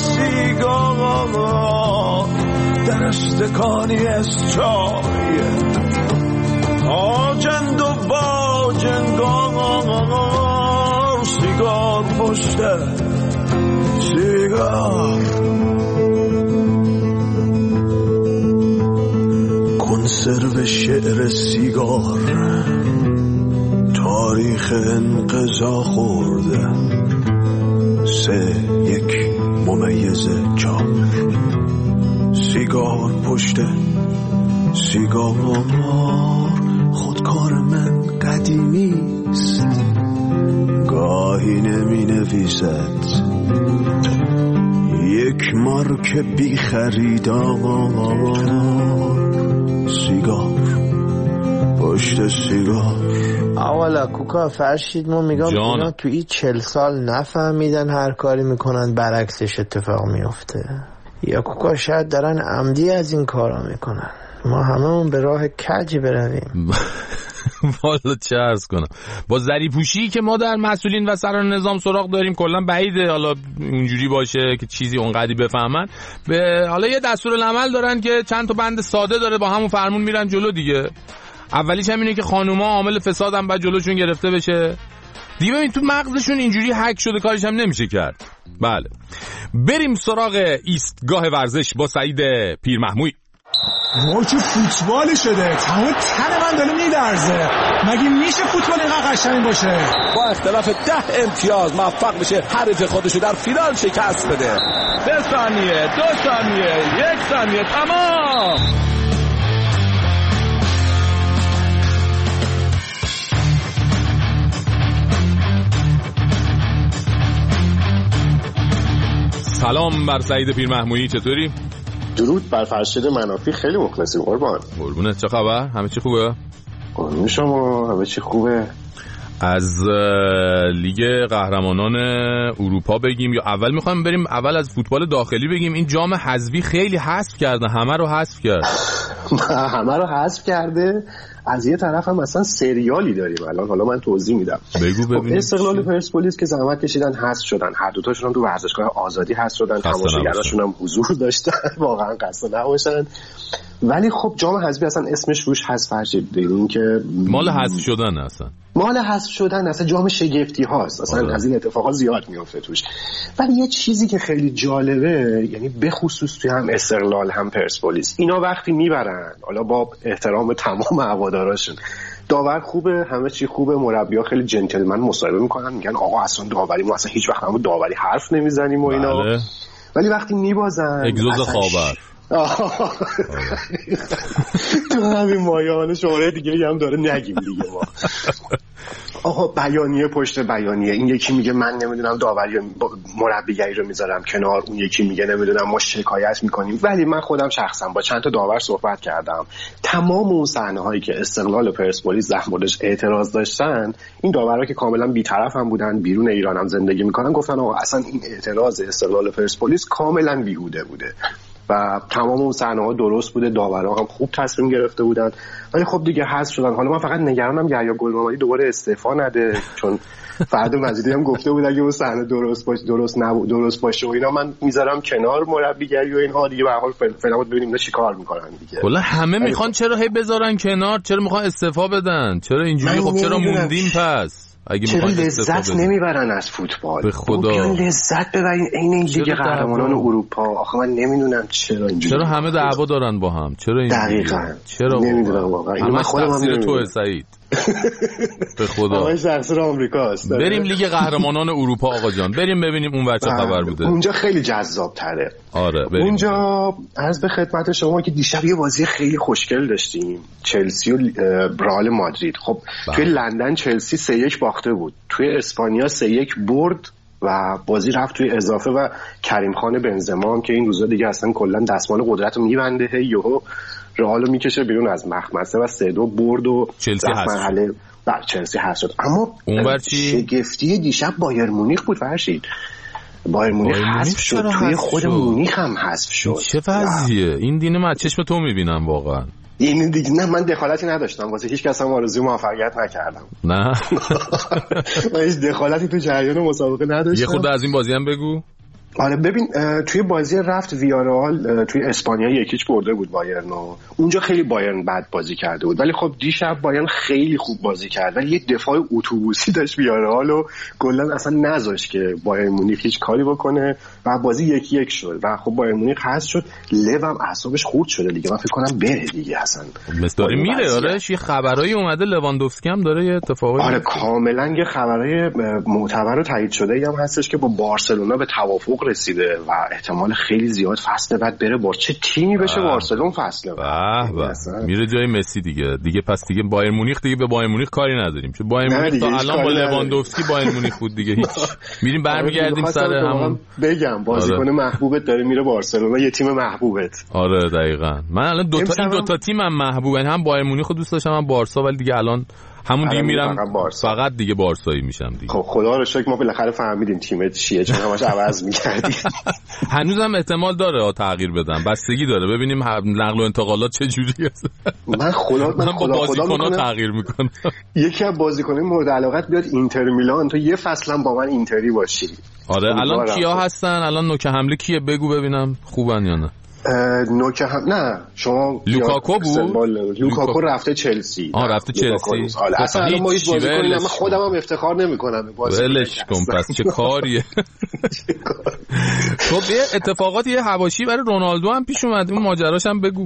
سیگار در استکانی از چای، آجند و باجنگار سیگار پشته سیگار. کنسرو شعر سیگار تاریخ انقضا خورده، سه یک ممیز چار سیگار پشته سیگار. خودکار من قدیمیست، گاهی نمی نویسد، یک مارک بی خریدار سیگار پشت سیگار. اولا کوکا فرشید ما میگم اینا تو این چل سال نفهمیدن هر کاری میکنن برعکسش اتفاق میفته، یا کوکا شاید دارن عمدی از این کارا میکنن، ما هممون به راه کج برویم. والا چه عرض کنم، با زری پوشی که ما در مسئولین و سران نظام سراغ داریم کلا بعیده حالا اونجوری باشه که چیزی اونقدی بفهمن. به حالا یه دستورالعمل دارن که چند تا بند ساده داره، با همون فرمون میرن جلو دیگه. اولیش هم اینه که خانوما عامل فساد هم باید جلوشون گرفته بشه دیگه. ببین تو مغزشون اینجوری هک شده، کارش هم نمیشه کرد. بله بریم سراغ ایستگاه ورزش با سعید پیرمحموی. ما که فوتبال شده، تمام تن من داره میلرزه. مگه میشه فوتبال اینقدر قشنگ باشه؟ با اختلاف ده امتیاز موفق بشه حریف خودشو در فینال شکست بده. سه ثانیه، دو ثانیه، یک ثانیه، تمام. سلام بر سعید پیرمحمویی، چطوری؟ درود بر فرشید منافی، خیلی مخلصیم قربان. قربونت، چه خبر؟ همه چی خوبه؟ قربون شما، همه چی خوبه. از لیگ قهرمانان اروپا بگیم یا اول میخوایم بریم اول از فوتبال داخلی بگیم؟ این جام حذفی خیلی حذف کرده، همه رو حذف کرد. همه رو حذف کرده. از یه طرف هم مثلا سریالی داریم الان، حالا من توضیح میدم. بگو ببینیم. استقلال پرسپولیس که زحمت کشیدن حذف شدن، هر دو تاشون هم تو ورزشگاه آزادی حذف شدن، تماشاگراشون هم حضور داشتن، واقعا قصد نباشن. ولی خب جام حذفی اصلا اسمش روش حذف فرشید، این که مال حذف شدن اصلا مال حذف شدن اصلا جام شگفتی هاست اصلا. آه. از این اتفاقات زیاد میفته توش. ولی یه چیزی که خیلی جالبه، یعنی به خصوص توی هم استقلال هم پرسپولیس، اینا وقتی میبرن، حالا با احترام تمام هواداراشون، داور خوبه، همه چی خوبه، مربی‌ها خیلی جنتلمن مصاحبه میکنن، میگن آقا اصلا داوری ما اصلا هیچ وقت هم داوری حرف نمیزنیم و اینا. بله. ولی وقتی میبازن اگزوز خاور تو همین مایان شماره دیگه هم داره نگیم دیگه ما. آقا بیانیه پشت بیانیه، این یکی میگه من نمیدونم داوری مربیگری رو میذارم کنار، اون یکی میگه نمیدونم ما شکایت میکنیم. ولی من خودم شخصا با چند تا داور صحبت کردم، تمام اون صحنه هایی که استقلال و پرسپولیس در موردش اعتراض داشتن، این داورها که کاملا بی‌طرف هم بودن، بیرون ایران هم زندگی میکنن، گفتن آقا اصلا این اعتراض استقلال و پرسپولیس کاملا بیهوده بوده و تمام اون صحنه‌ها درست بوده، داورها هم خوب تصمیم گرفته بودن. ولی خب دیگه حذف شدن. حالا من فقط نگرانم یحیی گل‌محمدی دوباره استعفا نده، چون فرد مجیدی هم گفته بود اگه اون صحنه درست باشه درست نبود درست باشه و اینا من میذارم کنار مربیگری و اینها دیگه. به هر حال فعلا ببینیم اینا چیکار میکنن دیگه. کلا همه میخوان چرا هی بذارن کنار، چرا میخوان استعفا بدن، چرا اینجوری؟ خب چرا موندیم پس؟ چرا لذت نمیبرن از فوتبال؟ به خدا لذت ببرین عین این لیگ قهرمانان اروپا. آخه من نمیدونم چرا اینجوری، چرا همه دعوا دارن با هم، چرا اینجوری؟ دقیقاً چرا نمیدونم واقعا. من خودم هم تو سعید به خدا همه شخص آمریکاست. بریم لیگ قهرمانان اروپا آقا جان، بریم ببینیم اون ور چه خبر بوده. اونجا خیلی جذاب تره. آره بریم. اونجا عرض به خدمت شما که دیشب یه بازی خیلی خوشگل داشتیم، چلسی و رئال مادرید. خب بله. توی لندن چلسی سه یک باخته بود، توی اسپانیا سه یک برد و بازی رفت توی اضافه و کریم خان بنزما هم که این روزا دیگه اصلا کلا دستمال قدرت رو میبنده، هی یهو رئال میکشه بیرون از مخمسه و سه دو برد و چلسی مرحله بر چلسی حذف شد. اما اونور شگفتی دیشب بایر مونیخ بود فرشید. بایر مونیخ حذف شد، توی خود مونیخ هم حذف شد. چه وضعیه این؟ دینه من چشم تو میبینم واقعا. این دیگه نه، من دخالتی نداشتم، واسه هیچ کس هم آرزوی موفقیت نکردم. نه من هیچ دخالتی تو جریان مسابقه نداشتم. یه خود از این بازی هم بگو. آره ببین، توی بازی رفت ویارال توی اسپانیا یکیچ برده بود بایرن و اونجا خیلی بایرن بد بازی کرده بود. ولی خب دیشب بایرن خیلی خوب بازی کرد، ولی یه دفاع اتوبوسی داشت ویارال و کلا اصلا نذاشت که بایرن مونیخ هیچ کاری بکنه و بازی یکی یک شد و خب بایرن مونیخ حذف شد. لو هم اعصابش خورد شده دیگه، من فکر کنم بره دیگه اصلا. مثل داره میره. آره یه خبرایی اومده لواندوفسکی هم داره یه اتفاقی. آره کاملا یه خبرای معتبر و تایید شده ای هم هستش که با بارسلونا به توافق رسیده و احتمال خیلی زیاد فصل بعد بره. با چه تیمی بشه بارسلون فصل بعد میره جای مسی دیگه. دیگه پس دیگه بایر مونیخ دیگه به بایر مونیخ کاری نداریم، چون بایر مونیخ تا الان با لواندوفسکی بایر مونیخ بود دیگه هیچ. میریم برمیگردیم سر همون. بگم بازیکن آره. محبوبت داره میره بارسلونا، یه تیم محبوبت. آره دقیقاً. من الان دو تا این دو تا تیمم محبوبن، هم بایر مونیخ رو دوست داشتم هم بارسا، ولی دیگه الان همون دیگه میرم فقط دیگه بارسایی میشم دیگه. خب خدا رو شکر ما بالاخره فهمیدیم تیمت چیه، چون همش عوض می‌کردی. هنوزم احتمال داره تغییر بدم، بستگی داره ببینیم نقل و انتقالات چه جوری است. من خدا من, من خدا با بازیکن‌ها تغییر میکنم. یکی از بازیکن‌های مورد علاقت بیاد اینتر میلان، تو یه فصل هم با من اینتری باشی. آره الان کیا هستن؟ الان نوک حمله کیه بگو ببینم خوبن یا نه. نوک هم نه شما لوکاکو بود. لوکاکو رفته چلسی. آه رفته چلسی. اصلا الان ما هیچ بازیکنی، من خودم هم افتخار نمی‌کنم ولش کن پس چه کاریه. خب یه اتفاقاتی یه حواشی برای رونالدو هم پیش اومد، اون ماجراش هم بگو.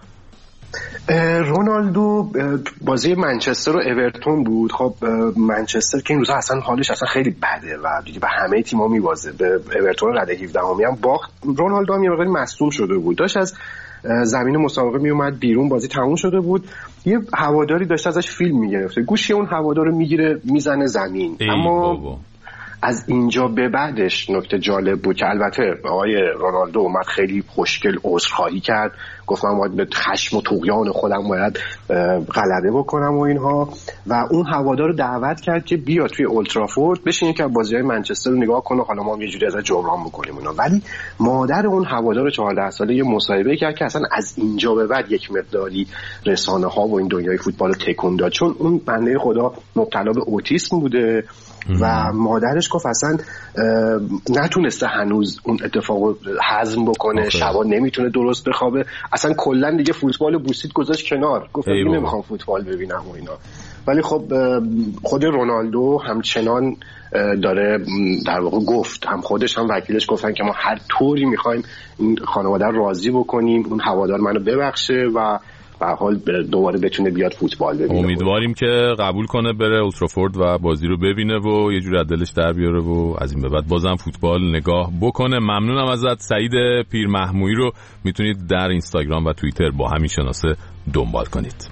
رونالدو بازی منچستر و اورتون بود. خب منچستر که این روزا اصلا حالش اصلا خیلی بده و دیگه به همه تیم‌ها میوازه، به اورتون رده هفدهمی هم باخت. رونالدو هم یه مقدار مصدوم شده بود، داشت از زمین مسابقه می اومد بیرون، بازی تموم شده بود، یه هواداری داشت ازش فیلم میگرفته، گوشی اون هوادار رو میگیره میزنه زمین. اما بابا. از اینجا به بعدش نکته جالب بود که البته آقای رونالدو اومد خیلی خوشگل عذرخواهی کرد، گفت من باید به خشم و طغیان خودم باید غلبه بکنم و اینها، و اون هوادار رو دعوت کرد که بیا توی اولترافورد بشین که بازی‌های منچستر رو نگاه کنه، حالا ما یه جوری ازش جبران بکنیم اونا. ولی مادر اون هوادار چهارده ساله یه مصاحبه کرد که اصلا از اینجا به بعد یک مقداری رسانه‌ها و این دنیای فوتبال رو تکون داد، چون اون بنده خدا مبتلا به اوتیسم بوده و مادرش گفت اصلا نتونسته هنوز اون اتفاقو هضم بکنه، شبا نمیتونه درست بخوابه، اصلا کلا دیگه فوتبال بوسید گذاشت کنار، گفت من نمیخوام فوتبال ببینم و اینا. ولی خب خود رونالدو همچنان داره در واقع گفت، هم خودش هم وکیلش گفتن که ما هر طوری میخوایم این خانواده راضی بکنیم، اون هوادار منو ببخشه و به هر حال دوباره بتونه بیاد فوتبال ببینه. امیدواریم که قبول کنه بره اولترافورد و بازی رو ببینه و یه جوری از دلش در بیاره و از این به بعد بازم فوتبال نگاه بکنه. ممنونم ازت سعید پیر محمویی، رو میتونید در اینستاگرام و توییتر با همین شناسه دنبال کنید.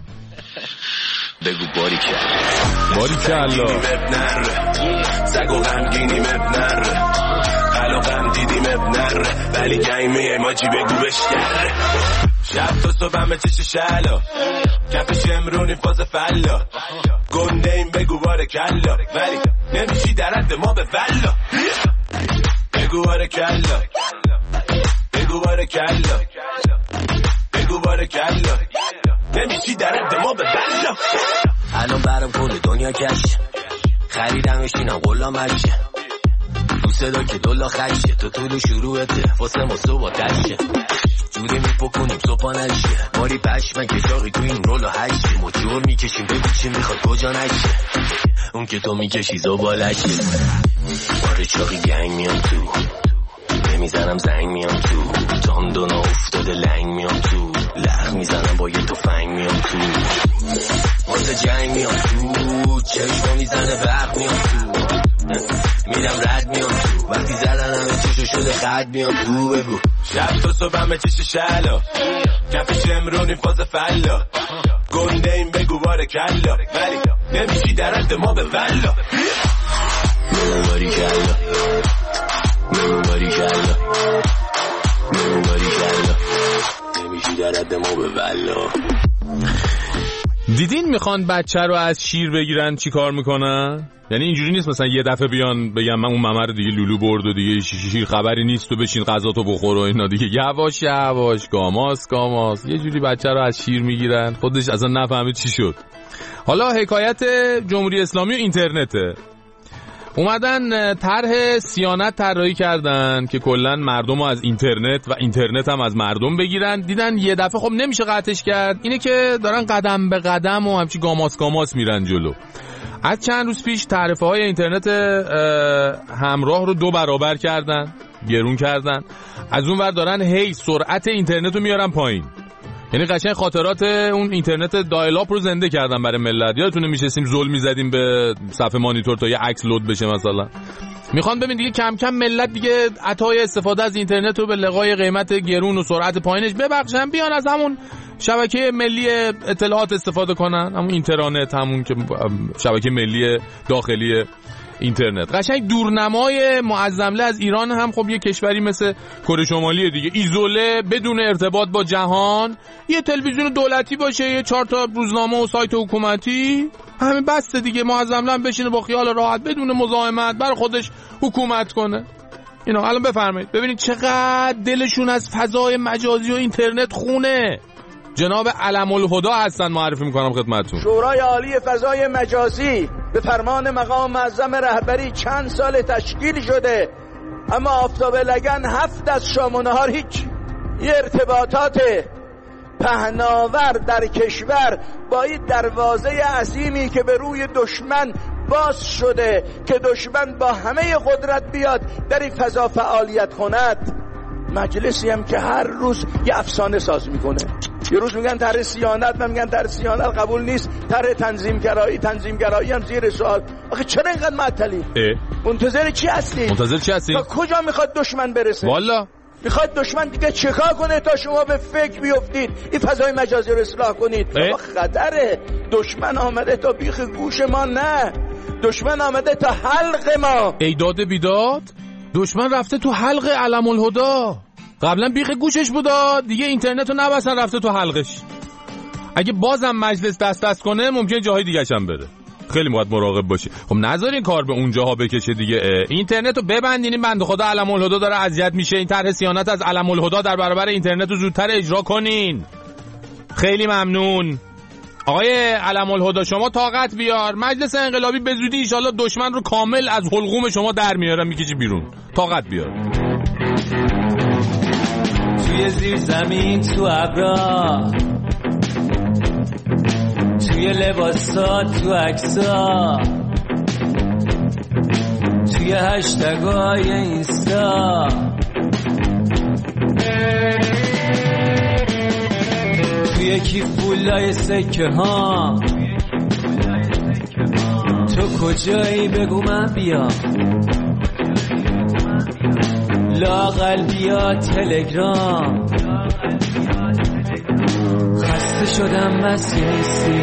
بگو باری که باری که الله زگ و غمگینیم ابنر قل و غم دیدیم ابنر ولی گیمه ماجی بگو بشگر شب تا صبح همه چش شلا کفش امرونی فاز فلا گنده این بگو بار کلا ولی نمیشی درد ما به فلا بگو بار کلا بگو بار کلا بگو بار کلا نمیشی درد ما به فلا الان برام کل دنیا کش خریدمش اینم غلامش تو صدا که دولا خشه تو طول شروعته واسه ما صبح تشه جوری میپکنیم صبح نشه ماری پشمن که جاقی تو این رولو هشه ما جور میکشیم بگو چی میخواد کجا نشه اون که تو میکشی زبالشه ماری چاقی گنگ میام تو نمیزنم زنگ میام تو داندونا افتاده لنگ میام تو لخ میزنم با یه تفنگ میام تو واسه جنگ میام تو چشما میزنه برق میام تو میرم رد میام تو وقتی زدن همه چشو شده خد میام تو بگو شب تا صبح همه چش شلا کفش امرونی فاز فلا گنده این بگو بار کلا ولی نمیشی درد ما به فلا بگو باری کلا بگو باری کلا بگو باری کلا نمیشی درد ما به فلا. دیدین میخوان بچه رو از شیر بگیرن چی کار میکنن؟ یعنی اینجوری نیست مثلا یه دفعه بیان بگم من اون ممر دیگه لولو برد و دیگه شیر خبری نیست و بشین غذا تو بخور و اینا دیگه، یواش یواش گاماس گاماس یه جوری بچه رو از شیر میگیرن، خودش اصلا نفهمید چی شد. حالا حکایت جمهوری اسلامی و اینترنته. اومدن طرح صیانت طراحی کردن که کلا مردم رو از اینترنت و اینترنت هم از مردم بگیرن. دیدن یه دفعه خب نمیشه قطعش کرد، اینه که دارن قدم به قدم و همچی گاماس گاماس میرن جلو. از چند روز پیش تعرفه های اینترنت همراه رو دو برابر کردن، گرون کردن. از اون ور دارن هی سرعت اینترنت رو میارن پایین. یعنی قشنگ خاطرات اون اینترنت دایل آپ رو زنده کردن برای ملت. یادتونه میشستیم زل میزدیم به صفحه مانیتور تا یه عکس لود بشه مثلا. میخوان ببین دیگه کم کم ملت دیگه عطای استفاده از اینترنت رو به لقای قیمت گرون و سرعت پایینش ببخشن، بیان از همون شبکه ملی اطلاعات استفاده کنن، همون اینترنت، همون که شبکه ملی داخلی اینترنت. قشنگ دورنمای معظمله از ایران هم خب یه کشوری مثل کره شمالی دیگه، ایزوله بدون ارتباط با جهان، یه تلویزیون دولتی باشه، یه چهار تا روزنامه و سایت حکومتی، همین بسته دیگه. معظمله هم بشینه با خیال راحت بدون مزاحمت برای خودش حکومت کنه. اینا الان بفرمایید ببینید چقدر دلشون از فضای مجازی و اینترنت خونه. جناب علم الهدا هستن، معرفی میکنم خدمتتون. شورای عالی فضای مجازی به فرمان مقام معظم رهبری چند سال تشکیل شده، اما آفتاب لگن هفت از شام و نهار هیچ. یه ارتباطات پهناور در کشور با این دروازه عظیمی که به روی دشمن باز شده که دشمن با همه قدرت بیاد در این فضا فعالیت کند. مجلسی هم که هر روز یه افسانه ساز میکنه. یه روز میگن طرح صیانت، من میگن طرح صیانت قبول نیست، طرح تنظیمگرایی، تنظیمگرایی هم زیر سوال. آخه چرا اینقدر معطلی؟ منتظر چی هستی؟ منتظر چی هستی؟ تا کجا میخواد دشمن برسه؟ والا میخواد دشمن دیگه چیکار کنه تا شما به فکر بیفتید این فضای مجازی رو اصلاح کنید؟ خطره، دشمن آمده تا بیخ گوش ما. نه، دشمن آمده تا حلق ما. ای داد بیداد، دشمن رفته تو حلق علم الهدا. قبلا بیخ گوشش بودا، دیگه اینترنتو نبستن رفته تو حلقش. اگه بازم مجلس دست دست کنه ممکنه جاهای دیگه هم بره. خیلی باید مراقب باشی. خب نذارین کار به اونجاها بکشه دیگه. اینترنتو ببندین، این بنده خدا علم الهدا داره اذیت میشه. این طرح صیانت از علم الهدا در برابر اینترنتو زودتر اجرا کنین. خیلی ممنون. آقای علم الهدا شما طاقت بیار. مجلس انقلابی به زودی ان شاءالله دشمن رو کامل از حلقوم شما در میاره، میکشه بیرون. طاقت بیار. توی زیر زمین، تو ابرا، توی لباسا، تو عکسا، توی هشتگای اینستا، توی کیف پولای سکه ها. تو کجایی بگو من بیام، لااقل بیا تلگرام. خسته شدم بس یسی،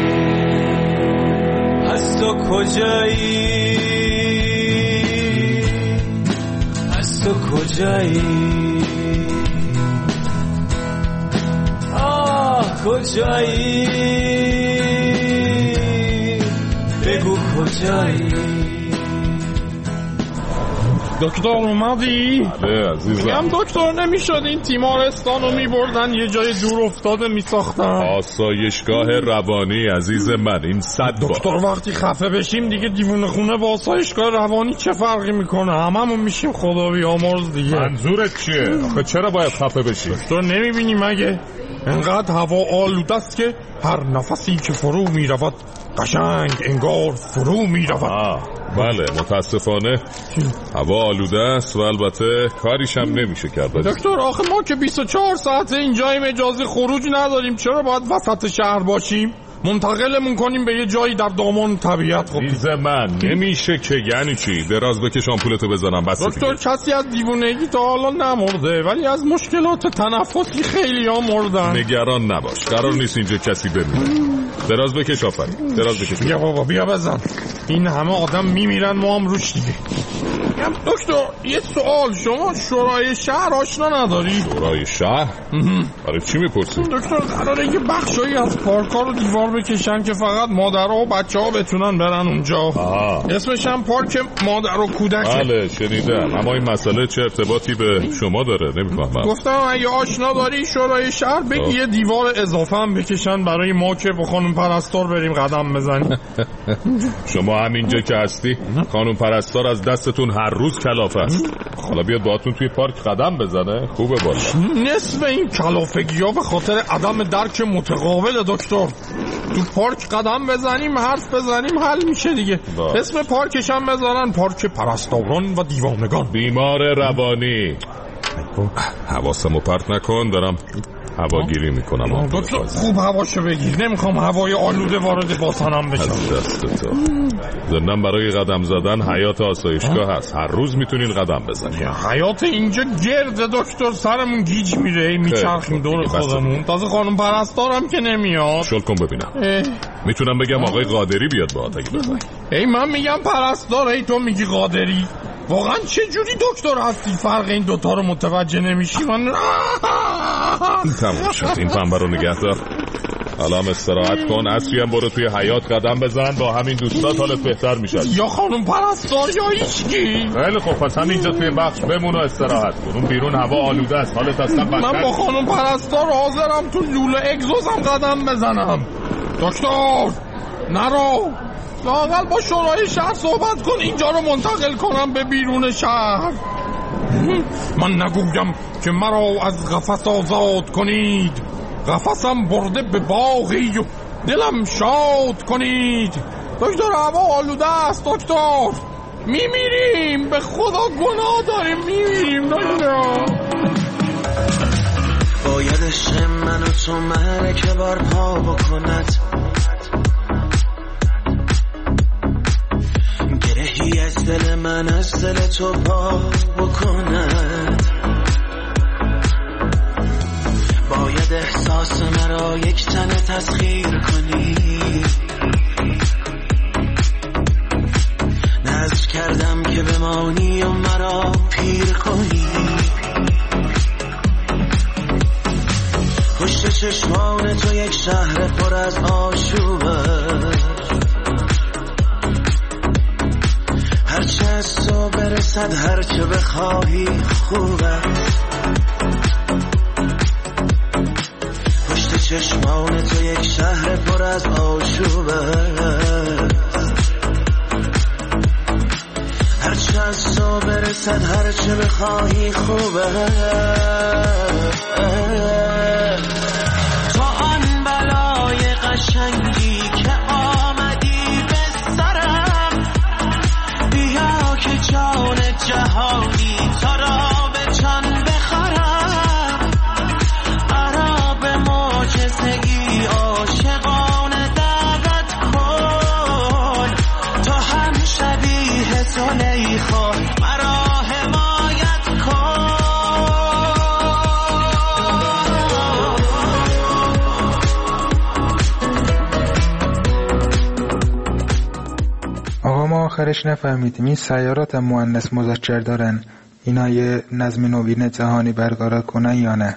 از تو کجایی، از تو کجایی، آه کجایی، بگو کجایی. دکتر اومدی؟ بله عزیزم. میگم دکتر نمیشد این تیمارستانو میبردن یه جای دور افتاده میساختن. آسایشگاه روانی عزیز من این صد بار. دکتر وقتی خفه بشیم دیگه دیوونه خونه با آسایشگاه روانی چه فرقی میکنه؟ هممون میشیم خدا بیامرز دیگه. منظورت چیه؟ آخه چرا باید خفه بشی؟ دکتر نمیبینی مگه؟ انقدر هوا آلوده است که هر نفسی که فرو میرود قشنگ انگار فرو میرود. بله متاسفانه هوا آلوده است و البته کاریش هم نمیشه کرد. دکتر آخه ما که بیست و چهار ساعته اینجاییم، اجازه خروج نداریم، چرا باید وسط شهر باشیم؟ منتقلمون کنیم به یه جایی در دامان طبیعت. خب عزیز من نمیشه که. یعنی چی؟ دراز بکش آمپولتو بزنم بس. دکتر کسی از دیوونگی تا حالا نمرده، ولی از مشکلات تنفسی خیلی ها مردن. نگران نباش، قرار نیست اینجا کسی بمیره. دراز بکش آفرین، دراز بکش. بیا بابا بیا بزن. این همه آدم میمیرن ما هم روش دیگه. دکتر یه سوال، شما شورای شهر آشنا نداری؟ شورای شهر؟ آره چی میپرسی؟ دکتر قراره یه بخشایی از پارک‌ها رو دیوار بکشن که فقط مادرها و بچه‌ها بتونن برن اونجا. آها. اسمش هم پارک مادر و کودک. بله شنیدم، اما این مسئله چه ارتباطی به شما داره نمیفهمم. گفتم اگه آشنا داری شورای شهر بگی یه دیوار اضافه هم بکشن برای ما که با خانم پرستار بریم قدم بزنیم. شما همینجا که هستی خانم پرستار از دستتون هر روز کلافه است. حالا بیاد باهاتون توی پارک قدم بزنه خوبه باشه. نصف این کلافگی‌ها به خاطر عدم درک متقابل دکتر. تو پارک قدم بزنیم حرف بزنیم حل میشه دیگه. با. اسم پارکش هم بذارن پارک پرستاران و دیوانگان. بیمار روانی. حواسمو پرت نکن، دارم هواگیری میکنم. دکتر خوب هواشو بگیر، نمیخوام هوای آلوده وارد باسنم بشه. دست تو زندن برای قدم زدن حیات آسایشگاه هست، هر روز میتونین قدم بزنین. حیات اینجا گرده دکتر، سرمون گیج میره میچرخیم دور خودمون. تازه خانم پرستارم که نمیاد. شل کن ببینم اه. میتونم بگم آقای قادری بیاد باهات اگه بخوای. ای من میگم پرستار، ای تو میگی قادری. واقعا چه جوری دکتر هستی فرق این دوتا رو متوجه نمیشی؟ من تموم شد، این پنبه رو نگه دار. حالا هم استراحت کن، عصری هم برو توی حیات قدم بزن، با همین دوستات حالت بهتر میشه. یا خانم پرستار یا هیچکی. خیلی خوب، پس همینجا توی بخش بمون و استراحت کن. اون بیرون هوا آلوده است، حالت اصلا بدتر. من با خانم پرستار حاضرم تو لوله اگزوزم قدم بزنم. دکتر نرو، لااقل با شورای شهر صحبت کن اینجا رو منتقل کنم به بیرون شهر. من نگویم که مرا از قفس آزاد کنید، قفسم برده به باغی و دلم شاد کنید. دکتر هوا آلوده است دکتر، میمیریم، به خدا گناه داریم، میمیریم دکتر. باید عشق من و تو مرکه بار پا بکند، گرهی از دل من از دل تو پا بکند. باید احساس مرا یک تنه تسخیر کنی، جوانی و مرا پیر کنی. پشت چشمان تو یک شهر پر از آشوبه، هرچه از تو برسد هرچه بخواهی خوبه. پشت چشمان تو یک شهر پر از آشوبه، هرچه از تو برسد هرچه بخواهی خوبه. تو آن بلای قشنگی که آمدی به سرم، بیا که جان جهانی تا را به جان بخورم. عرب معجزگی عاشقانه دعوت کن، تو هم شبیه زلیخا مرا حمایت کن. آقا ما آخرش نفهمیدیم این سیارات هم مؤنث مذکر دارن، اینا یه نظم نوین جهانی برقرار کنن یا نه؟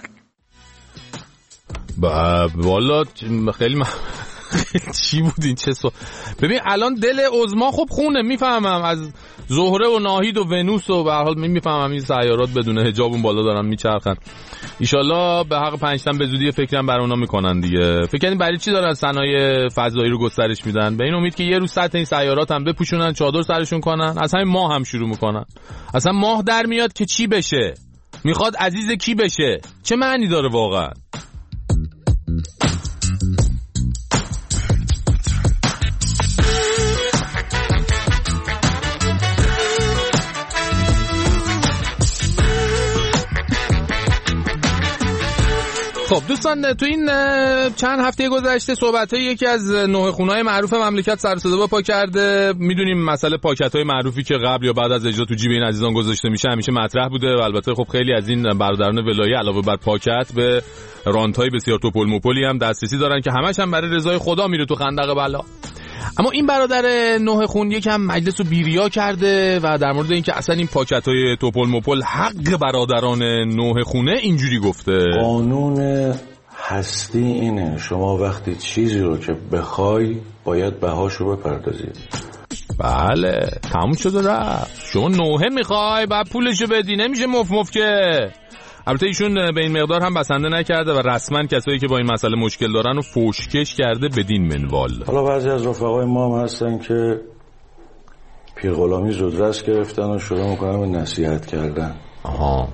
والا خیلی من چی بود این چه سو ببین الان دل عظما خب خونه میفهمم از زهره و ناهید و ونوس و به هر حال میفهمم این سیارات بدون حجاب اون بالا دارن میچرخن. ایشالله به حق پنجتن به زودی فکرم بر اونا میکنن دیگه. فکر کنید برای چی دارن صنایع فضایی رو گسترش میدن؟ به این امید که یه روز سطح این سیارات هم بپوشونن، چادر سرشون کنن، از همین ماه هم شروع میکنن. اصلا ماه در میاد که چی بشه، میخواد عزیز کی بشه، چه معنی داره واقعا؟ خب دوستان تو این چند هفته گذشته صحبت‌های یکی از نوه خونه‌های معروف مملکت سر و صدا پا کرده. میدونیم مسئله پاکت‌های معروفی که قبل یا بعد از اجرا تو جیب این عزیزان گذاشته میشه همیشه مطرح بوده و البته خب خیلی از این برادران ولایی علاوه بر پاکت به رانت‌های بسیار توپل موپلی هم دسترسی دارن که همش هم برای رضای خدا میره تو خندق بلا. اما این برادر نوه خون یکم مجلس رو بیریا کرده و در مورد اینکه اصلا این پاکت‌های توپل موپل حق برادران نوه خونه اینجوری گفته. قانون هستی اینه شما وقتی چیزی رو که بخوای باید بهاشو بپردازید. بله تموم شد و رفت. شما نوه میخوای بعد پولشو بدی، نمیشه مف مف که. البته ایشون به این مقدار هم بسنده نکرده و رسما کسایی که با این مسئله مشکل دارن رو فوشکش کرده بدین منوال. حالا بعضی از رفقای ما هم هستن که پیرغلامی زودرس گرفتن و شروع میکنن به نصیحت کردن. آها.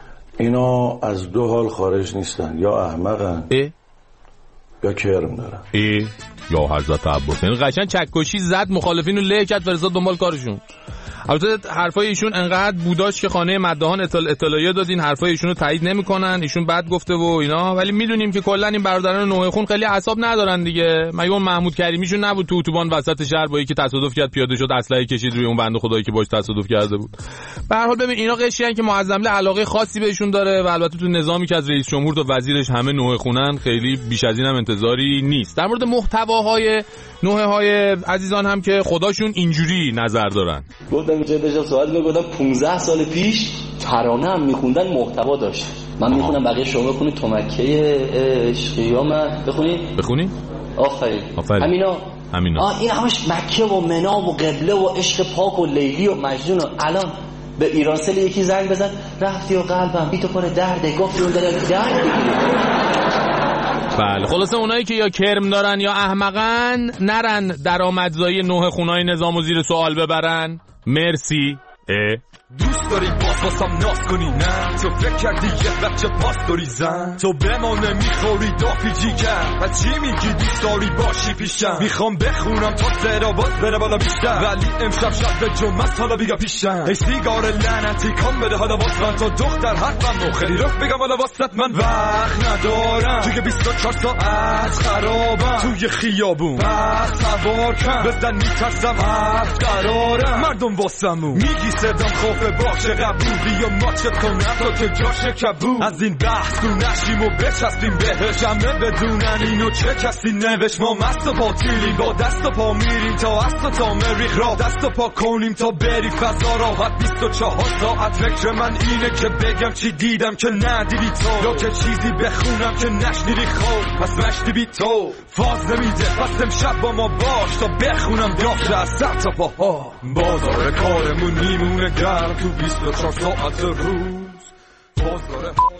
اینا از دو حال خارج نیستن، یا احمقن اه؟ یا کرم دارن. ای یا حضرت عباس. این قشنگ چکشی زد مخالفین رو له کرد فرستاد دنبال کارشون. البته حرفای ایشون انقدر بوداش که خانه مداحان اطلاع اطلاعیه دادین حرفای ایشون رو تایید نمیکنن، ایشون بد گفته و اینا، ولی میدونیم که کلا این برادران نوح خون خیلی اعصاب ندارن دیگه. مگه اون محمود کریمیشون نبود تو اتوبان وسط شهر با یکی تصادف کرد پیاده شد اسلحه کشید روی اون بنده خدایی که باش تصادف کرده بود. به هر حال ببین اینا قشنگن که معظمله علاقه خاصی بهشون داره و البته تو نظامی که از رئیس جمهور تا وزیرش همه نوح خونن خیلی بیش از اینم انتظاری نیست. در مورد محتواهای نوحه های عزیزان هم که خداشون اینجوری نظر دارن. گفتم چه داشتم سوال میگفتم پانزده سال پیش ترانه هم میخوندن محتوا داشت. من میخونم بقیه شما بخونید تو مکه عشقیام بخونید بخونید آفرین آفرین همینا همینا آه این همش مکه و منا و قبله و عشق پاک و لیلی و مجنون. و الان به ایرانسل یکی زنگ بزن رفتی و قلبم بی تو پر درده گفتی اون داره درد بگیری. بله خلاصه اونایی که یا کرم دارن یا احمقن نرن درآمدزایی نوح خونای نظام و زیر سوال ببرن. مرسی. اه دوست داری باز باسم ناز کنی نه تو فکر کردی یه بچه پاس داری زن تو بمانه میخوری دافی جیگر و چی میگی دوست داری باشی پیشم میخوام بخونم تا زیرا باز بره بالا بیشتر ولی امشب شب جمعه حالا بیگا پیشم ای سیگار لعنتی کام بده حالا واسه تو دختر حتما خیلی رفت بگم حالا واسه من وقت ندارم توی بیست و چهار ساعت خرابم توی خیابون بس سوار کن بزن میترسم از قرارم مردم واسمون میگی صدام خوف باشه قبولی یا ماچت کنم تا که جاشه کبود از این بحث تو نشیم و بچستیم بهش همه بدونن اینو چه کسی نوشت ما مست و باطیلیم با دست و پا میریم تا است و تا مریخ را دست و پا کنیم تا بری فضا راحت بیست و چهار ساعت فکر من اینه که بگم چی دیدم که ندیدی تو یا که چیزی بخونم که نشنیدی خوب پس مشتی بی تو فاز نمیده پس امشب با ما باش تا بخونم دافته از سر تا پاها بازار کارمون میمونه گرم تو بیست و چهار ساعت روز بازار